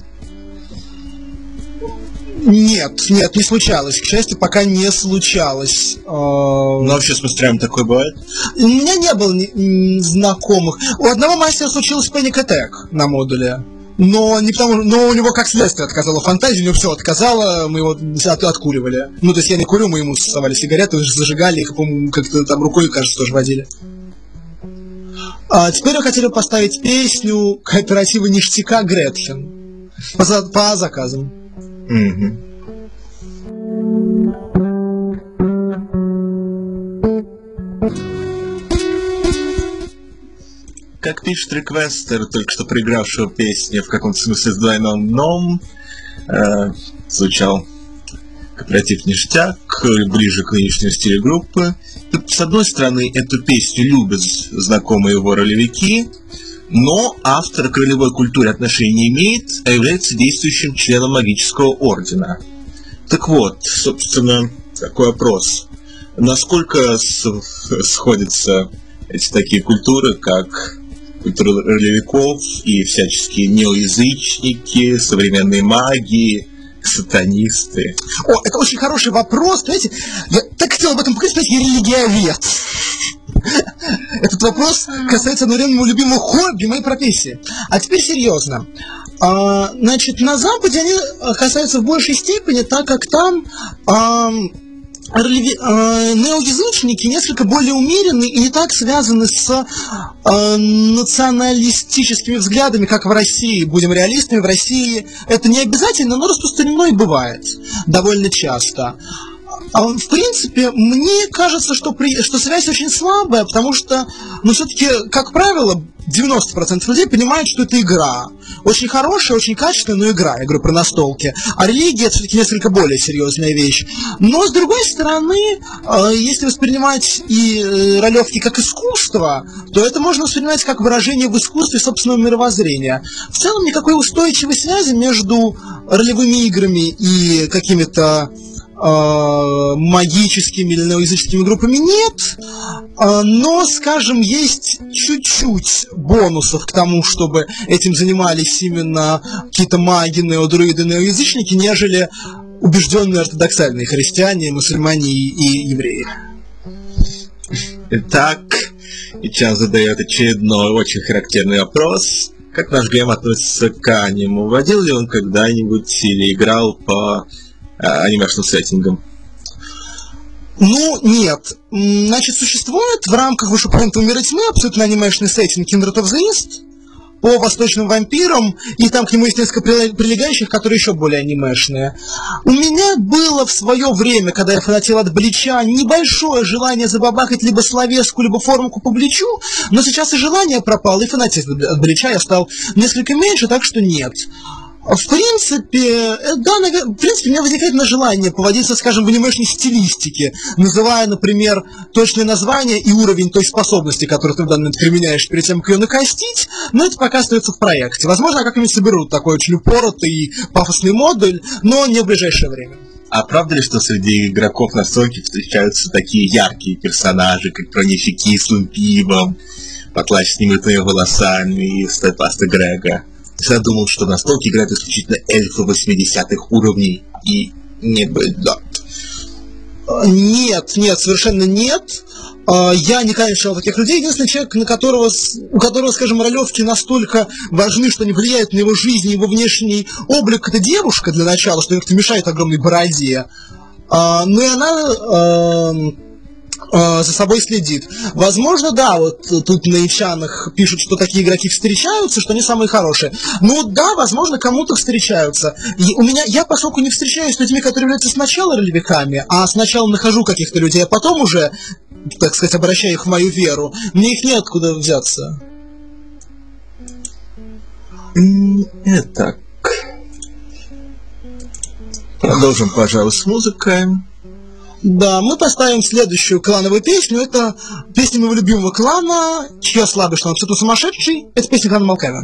Нет, нет, не случалось. К счастью, пока не случалось. Ну, вообще с мастерами такое бывает? У меня не было ни- знакомых. У одного мастера случилось Panic Attack на модуле. Но не потому, но у него как следствие отказала фантазия, у него все отказало, мы его от, откуривали. Ну, то есть я не курю, мы ему совали сигареты, зажигали их, по-моему, как-то там рукой, кажется, тоже водили. А теперь мы хотели поставить песню кооператива ништяка Гретхен. По, за- по заказам. Угу. Как пишет реквестер, только что проигравшего песню в каком-то смысле с двойным дном, э, звучал кооператив «Ништяк», ближе к нынешнему стилю группы. Тут, с одной стороны, эту песню любят знакомые его ролевики, но автор к ролевой культуре отношения не имеет, а является действующим членом магического ордена. Так вот, собственно, такой вопрос. Насколько с- сходятся эти такие культуры, как культура ролевиков и всяческие неоязычники, современные маги, сатанисты? О, это очень хороший вопрос, понимаете? Я так хотел об этом поговорить, знаете, я религиовед. Этот вопрос касается одновременно моего любимого хобби, моей профессии. А теперь серьезно. А, значит, на Западе они касаются в большей степени, так как там а, религи- а, неоязычники несколько более умеренные и не так связаны с а, националистическими взглядами, как в России. Будем реалистами, в России это не обязательно, но распространено и бывает довольно часто. А, В принципе, мне кажется, что, при, что связь очень слабая, потому что, ну, все-таки, как правило, девяносто процентов людей понимают, что это игра. Очень хорошая, очень качественная, но игра, я говорю про настолки. А религия — это все-таки несколько более серьезная вещь. Но, с другой стороны, э, если воспринимать и э, ролевки как искусство, то это можно воспринимать как выражение в искусстве собственного мировоззрения. В целом, никакой устойчивой связи между ролевыми играми и какими-то магическими или неоязыческими группами нет, но, скажем, есть чуть-чуть бонусов к тому, чтобы этим занимались именно какие-то маги, неодруиды, неоязычники, нежели убежденные ортодоксальные христиане, мусульмане и евреи. Итак, Ичан задает очередной очень характерный вопрос. Как наш ГМ относится к аниму? Водил ли он когда-нибудь или играл по анимешным сеттингом? Ну, нет. М, Значит, существует в рамках вышеупомянутого мира тьмы абсолютно анимешный сеттинг Kindred of the East по восточным вампирам, и там к нему есть несколько прилег- прилегающих, которые еще более анимешные. У меня было в свое время, когда я фанател от Блича, небольшое желание забабахать либо словеску, либо формку по Бличу, но сейчас и желание пропало, и фанатеть от Блича я стал несколько меньше, так что нет. В принципе, э, да, навер- в принципе, у меня возникает на желание поводиться, скажем, в анимешной стилистике, называя, например, точное название и уровень той способности, которую ты в данный момент применяешь перед тем, как ее накастить, но это пока остается в проекте. Возможно, как-нибудь соберут такой очень упоротый и пафосный модуль, но не в ближайшее время. А правда ли, что среди игроков настолки встречаются такие яркие персонажи, как пронищий кислым пивом, потлачь с немытыми волосами и стайпаста Грега? Я думал, что настолки играют исключительно эльфы восьмидесятых уровней, и не быть, да. Нет, нет, совершенно нет. А, Я никогда не встречал таких людей. Единственный человек, на которого, с- у которого, скажем, ролевки настолько важны, что они влияют на его жизнь, его внешний облик, это девушка для начала, что как-то мешает огромной бороде. А, Ну и она эм, э, за собой следит. Возможно, да, вот тут на ивчанах пишут, что такие игроки встречаются, что они самые хорошие. Ну да, возможно, кому-то встречаются. И у меня, я, поскольку не встречаюсь с людьми, которые являются сначала ролевиками, а сначала нахожу каких-то людей, а потом уже, так сказать, обращаю их в мою веру, мне их неоткуда взяться. Итак, продолжим, пожалуй, с музыкой. Да, мы поставим следующую клановую песню. Это песня моего любимого клана, чья слабость, что он абсолютно сумасшедший. Это песня клана Малкавиан.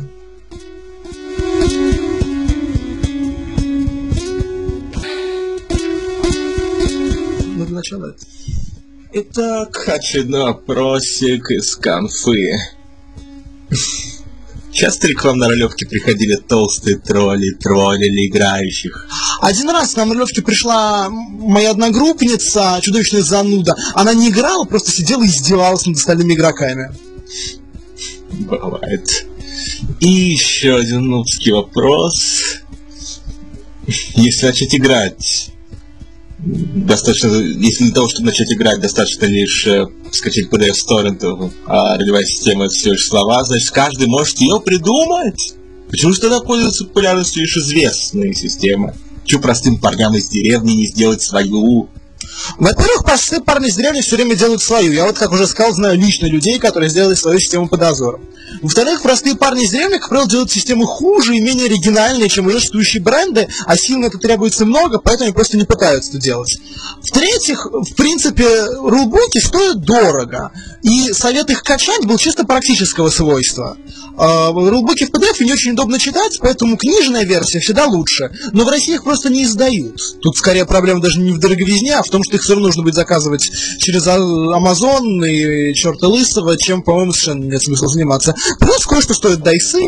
Ну, для начала это. Итак, очередной вопросик из конфы. Часто ли к вам на ролевке приходили толстые тролли, троллили играющих? Один раз к нам на ролевке пришла моя одногруппница, чудовищная зануда. Она не играла, просто сидела и издевалась над остальными игроками. Бывает. И еще один нубский вопрос. Если начать играть, достаточно, если для того, чтобы начать играть, достаточно лишь э, скачать пи ди эф с торрентов, а ролевая система — это всего лишь слова, значит, каждый может ее придумать. Почему же тогда пользуются популярностью лишь известные системы? Чего простым парням из деревни не сделать свою? Во-первых, простые парни из деревни все время делают свою. Я вот, как уже сказал, знаю лично людей, которые сделали свою систему по дозору. Во-вторых, простые парни из деревни, как правило, делают системы хуже и менее оригинальные, чем уже существующие бренды, а сил на это требуется много, поэтому они просто не пытаются это делать. В-третьих, в принципе, рулбуки стоят дорого, и совет их качать был чисто практического свойства. Рулбуки в пи ди эф не очень удобно читать, поэтому книжная версия всегда лучше, но в России их просто не издают. Тут скорее проблема даже не в дороговизне, а в том, что их все равно нужно будет заказывать через Amazon и черта лысого, чем, по-моему, совершенно нет смысла заниматься. Плюс кое-что стоит дайсы.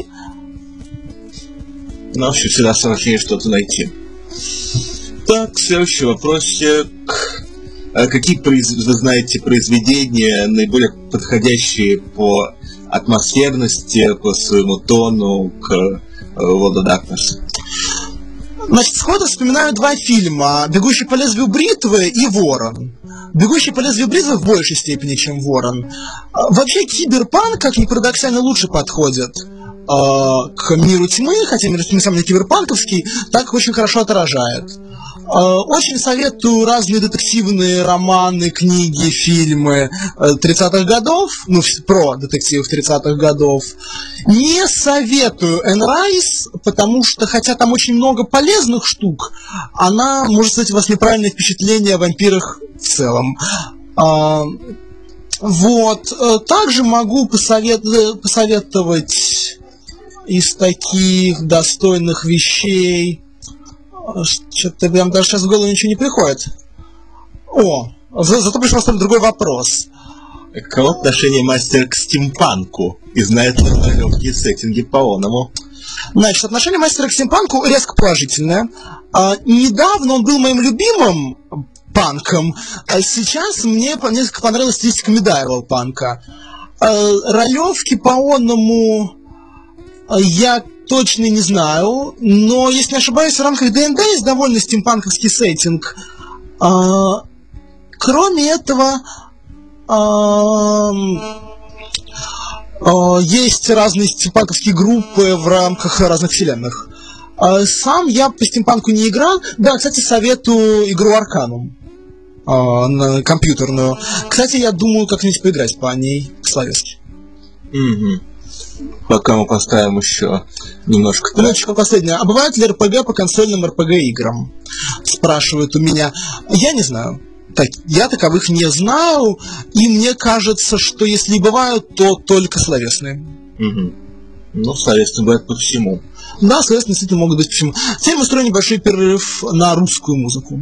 Но вообще всегда сложнее что-то найти. Так, следующий вопросик. А какие, вы знаете, произведения наиболее подходящие по атмосферности, по своему тону к World of Darkness? Значит, сходу вспоминаю два фильма: «Бегущий по лезвию бритвы» и «Ворон». «Бегущий по лезвию бритвы» в большей степени, чем «Ворон». Вообще, киберпанк, как ни парадоксально, лучше подходит э, к миру тьмы, хотя мир тьмы сам не киберпанковский, так их очень хорошо отражает. Э, очень советую разные детективные романы, книги, фильмы тридцатых годов, ну, про детективов тридцатых годов. Не советую Энн Райс, потому что, хотя там очень много полезных штук, она может создать у вас неправильное впечатление о вампирах в целом. А, вот. Также могу посовет... посоветовать из таких достойных вещей. Что-то прям даже сейчас в голову ничего не приходит. О, за- зато пришел столь другой вопрос. Каково отношение мастера к стимпанку? И знает ли он легкие сеттинги по-оному? Значит, отношение мастера к стимпанку резко положительное. А, недавно он был моим любимым панком, а сейчас мне несколько понравилась стилистика медайвал панка. А, ролевки по-оному я точно не знаю, но, если не ошибаюсь, в рамках ди энд ди есть довольно стимпанковский сеттинг. А, кроме этого, а, а, есть разные стимпанковские группы в рамках разных вселенных. А, сам я по стимпанку не играл. Да, кстати, советую игру Арканум, а, на компьютерную. Кстати, я думаю, как-нибудь поиграть по ней словески. Угу. Пока мы поставим еще немножко... Ну, еще последнее. А бывают ли эр пи джи по консольным эр пи джи-играм? Спрашивают у меня. Я не знаю. Так, я таковых не знаю. И мне кажется, что если и бывают, то только словесные. Угу. Ну, словесные бывают по всему. Да, словесные действительно могут быть по всему. Теперь мы устроим небольшой перерыв на русскую музыку.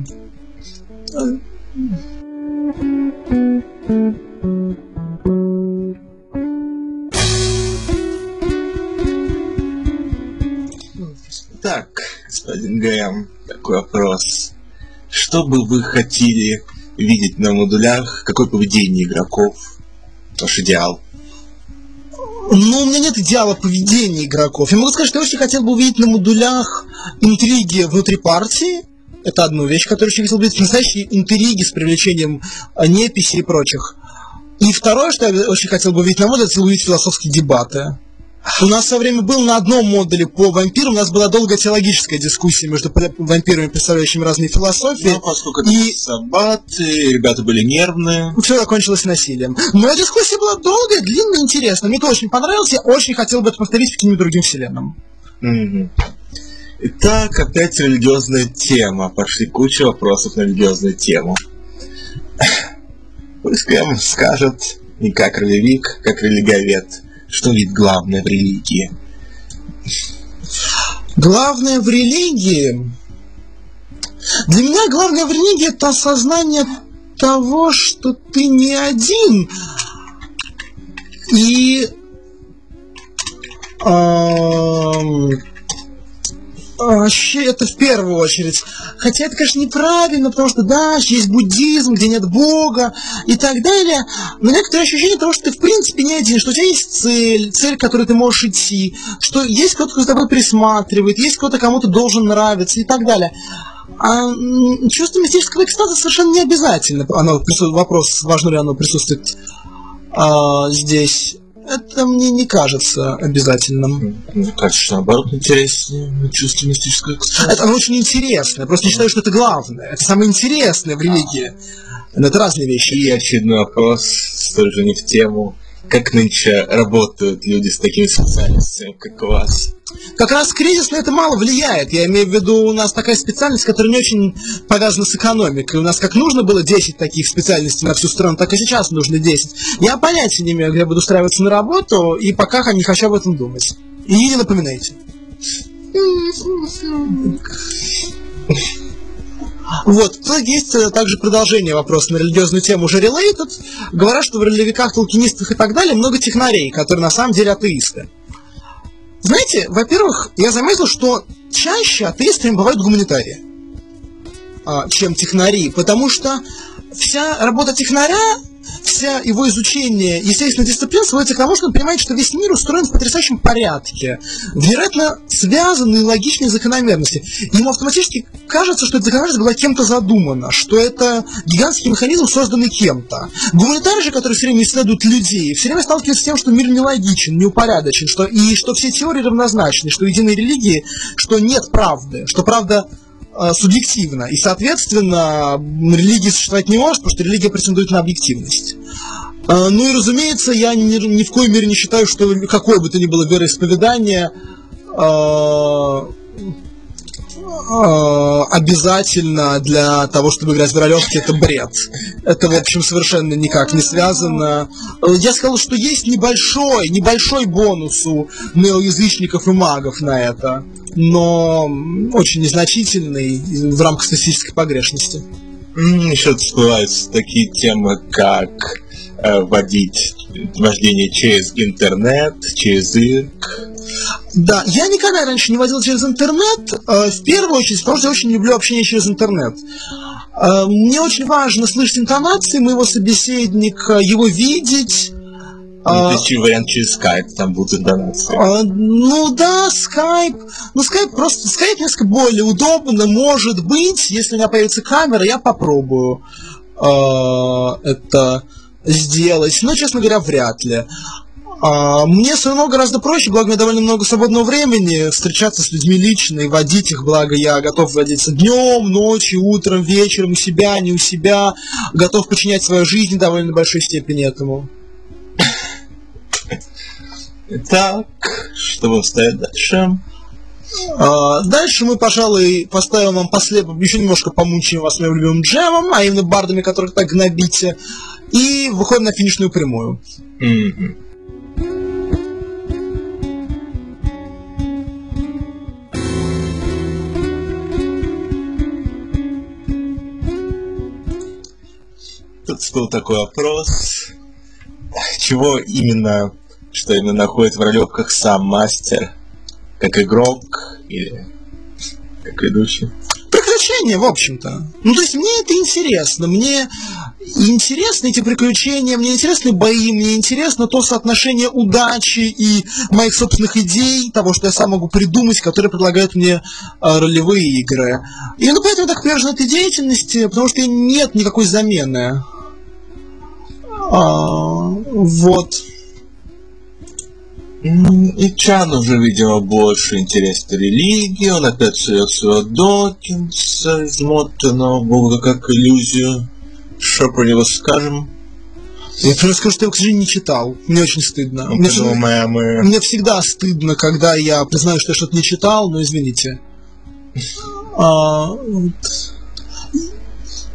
Так, господин ГМ, такой вопрос. Что бы вы хотели видеть на модулях? Какое поведение игроков? Ваш идеал? Ну, у меня нет идеала поведения игроков. Я могу сказать, что я очень хотел бы увидеть на модулях интриги внутри партии. Это одну вещь, которую очень хотел бы видеть. Настоящие интриги с привлечением неписи и прочих. И второе, что я очень хотел бы увидеть на модуле, это увидеть философские дебаты. У нас в свое время был на одном модуле по вампирам, у нас была долгая теологическая дискуссия между вампирами, представляющими разные философии. Ну, поскольку это и сабаты, ребята были нервные. Все закончилось насилием. Но дискуссия была долгая, длинная, интересная. Мне это очень понравилось, я очень хотел бы это повторить в каким-нибудь другим вселенным. Угу. Итак, опять религиозная тема. Пошли куча вопросов на религиозную тему. Пусть прямо скажет не как ролевик, как религовед, что ведь главное в религии. Главное в религии... Для меня главное в религии — это осознание того, что ты не один. И... Эм, вообще, это в первую очередь. Хотя это, конечно, неправильно, потому что, да, есть буддизм, где нет Бога и так далее. Но некоторое ощущение того, что ты, в принципе, не один, что у тебя есть цель, цель, к которой ты можешь идти, что есть кто-то, кто за тобой присматривает, есть кто-то, кому ты должен нравиться и так далее. А чувство мистического экстаза совершенно не обязательно. Оно, вопрос, важно ли оно присутствует а, здесь. Это мне не кажется обязательным. Мне кажется, что наоборот интереснее чувство мистического экстаза. Это оно очень интересное. Я просто не считаю, что это главное. Это самое интересное в религии. Но это разные вещи. И очередной вопрос, столь же не в тему. Как нынче работают люди с такими специальностями, как у вас? Как раз кризис на это мало влияет. Я имею в виду, у нас такая специальность, которая не очень повязана с экономикой. У нас как нужно было десять таких специальностей на всю страну, так и сейчас нужно десять. Я понятия не имею, где я буду устраиваться на работу, и пока не хочу об этом думать. И не напоминайте. Вот, тут есть также продолжение вопроса на религиозную тему, уже related. Говорят, что в религиовиках, толкинистах и так далее много технарей, которые на самом деле атеисты. Знаете, во-первых, я заметил, что чаще атеистами бывают гуманитарии, чем технари, потому что вся работа технаря, вся его изучение естественной дисциплины сводится к тому, что он понимает, что весь мир устроен в потрясающем порядке, вероятно, связанные логичные закономерности. Ему автоматически кажется, что эта закономерность была кем-то задумана, что это гигантский механизм, созданный кем-то. Гуманитарии же, которые все время исследуют людей, все время сталкиваются с тем, что мир нелогичен, неупорядочен, что, и что все теории равнозначны, что единой религии, что нет правды, что правда субъективно, и, соответственно, религия существовать не может, потому что религия претендует на объективность. Ну и, разумеется, я ни, ни в коей мере не считаю, что какое бы то ни было вероисповедание обязательно для того, чтобы играть в ролевки, это бред. Это, в общем, совершенно никак не связано. Я сказал, что есть небольшой, небольшой бонус у неоязычников и магов на это, но очень незначительный в рамках статистической погрешности. Еще всплывают такие темы, как э, водить вождение через интернет, через ирк. Да, я никогда раньше не водил через интернет, э, в первую очередь, потому что я очень люблю общение через интернет. Э, мне очень важно слышать интонации моего собеседника, его видеть. Ну, есть а, вариант через скайп, там будут интонации. А, ну да, скайп. Ну, скайп просто, скайп несколько более удобно, может быть, если у меня появится камера, я попробую а, это сделать. Но, честно говоря, вряд ли. А, мне все равно гораздо проще, благо у меня довольно много свободного времени, встречаться с людьми лично и водить их, благо я готов водиться днем, ночью, утром, вечером, у себя, не у себя, готов подчинять свою жизнь в довольно большой степени этому. Итак, что будем ставить дальше? А, дальше мы, пожалуй, поставим вам послед... еще немножко помучаем вас моим любимым джемом, а именно бардами, которых так гнобите, и выходим на финишную прямую. Mm-hmm. Тут был такой вопрос, чего именно... что именно находит в ролевках сам мастер, как игрок или как ведущий? Приключения, в общем-то. Ну, то есть мне это интересно. Мне интересны эти приключения, мне интересны бои, мне интересно то соотношение удачи и моих собственных идей, того, что я сам могу придумать, которые предлагают мне а, ролевые игры. И ну, поэтому я так привержен этой деятельности, потому что нет никакой замены. А, вот. И Чан уже, видимо, больше интересна религии, он опять сует своего Докинса, измотанного бога как иллюзию. Что про него скажем? Я просто скажу, что я его, к сожалению, не читал. Мне очень стыдно. Мне, Думаем, мы... мне всегда стыдно, когда я признаю, что я что-то не читал, но извините. А, вот.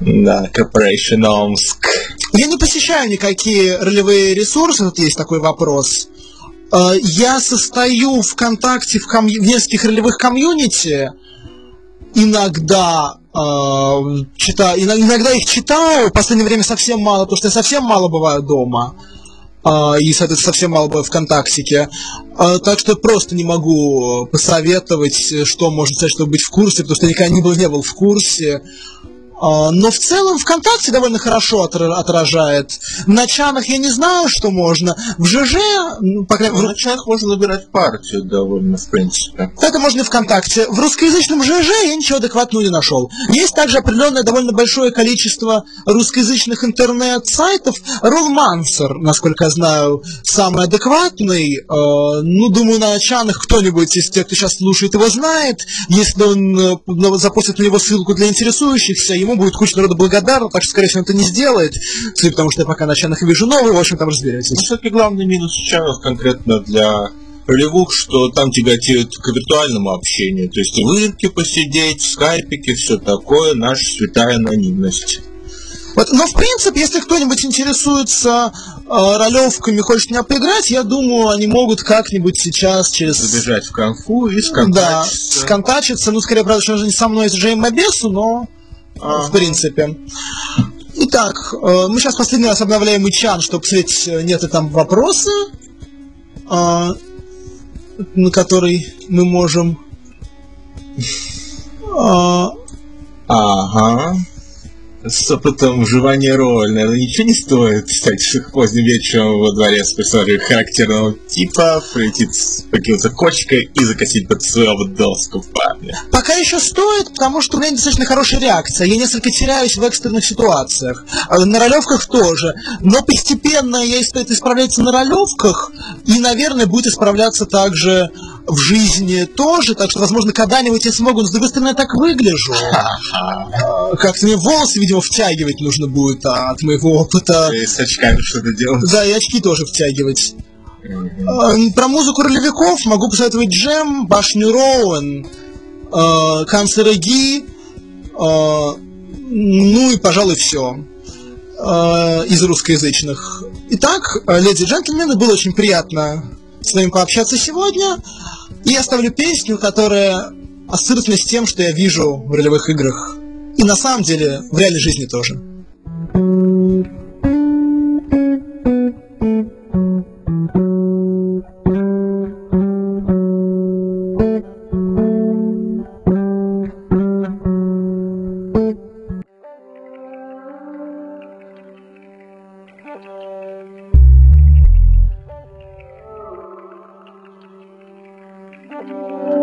Да, Corporation Омск. Я не посещаю никакие ролевые ресурсы, тут есть такой вопрос. Э, Я состою ВКонтакте в, комью- в нескольких ролевых комьюнити, иногда, э, читаю, ино- иногда их читаю, в последнее время совсем мало, потому что я совсем мало бываю дома. А, и, соответственно, совсем мало было ВКонтактике. А, так что просто не могу посоветовать, что можно сказать, чтобы быть в курсе, потому что никогда не был, не был в курсе. А, но в целом ВКонтакте довольно хорошо отра- отражает. На чанах я не знаю, что можно. В ЖЖ, ну, по крайней В мере, началах можно набирать партию довольно, в принципе. это можно и ВКонтакте. В русскоязычном ЖЖ я ничего адекватного не нашел. Есть также определенное довольно большое количество русскоязычных интернет-сайтов. Rollmancer, насколько я знаю, самый адекватный. Э, ну, думаю, на чанах кто-нибудь из тех, кто сейчас слушает, его знает. Если он э, ну, запустит на него ссылку для интересующихся, ему будет куча народа благодарна, так что, скорее всего, он это не сделает. Судя потому, что я пока на чанах вижу новые, в общем, там разберетесь. Но все-таки главный минус чанов конкретно для ролевух, что там тяготеют к виртуальному общению. То есть в ирке посидеть, в скайпике, все такое, наша святая анонимность. Вот, но, в принципе, если кто-нибудь интересуется э, ролевками, хочет меня поиграть, я думаю, они могут как-нибудь сейчас через... Забежать в конфу и Да, сконтачиться. сконтачиться. Ну, скорее, правда, что уже не со мной, с Джейм Мобесу, но Ага. в принципе. Итак, э, мы сейчас последний раз обновляем ичан, чтобы посмотреть, э, нет ли там вопросы, э, на который мы можем... э, Ага. С опытом вживания роли, наверное, ничего не стоит, кстати, поздним вечером во дворе с персонажем характерного типа прилетит с покинуться кочкой и закосить под свою доску парня. Пока еще стоит, потому что у меня достаточно хорошая реакция. Я несколько теряюсь в экстренных ситуациях. А на ролевках тоже. Но постепенно я стоит исправляться на ролевках, и, наверное, будет исправляться также в жизни тоже. Так что, возможно, когда-нибудь я смогу. Но, с другой стороны, я так выгляжу. А, Как-то мне волосы, видимо, втягивать нужно будет а, от моего опыта. И с очками что-то делать. Да, и очки тоже втягивать. Мгм. А, Про музыку ролевиков могу посоветовать Джем, Башню Роуэн, э, Канцлера Ги, э, ну и, пожалуй, все из русскоязычных. Итак, э, леди и джентльмены, было очень приятно с вами пообщаться сегодня. И я ставлю песню, которая ассоциирует меня с тем, что я вижу в ролевых играх. И на самом деле в реальной жизни тоже. Thank you.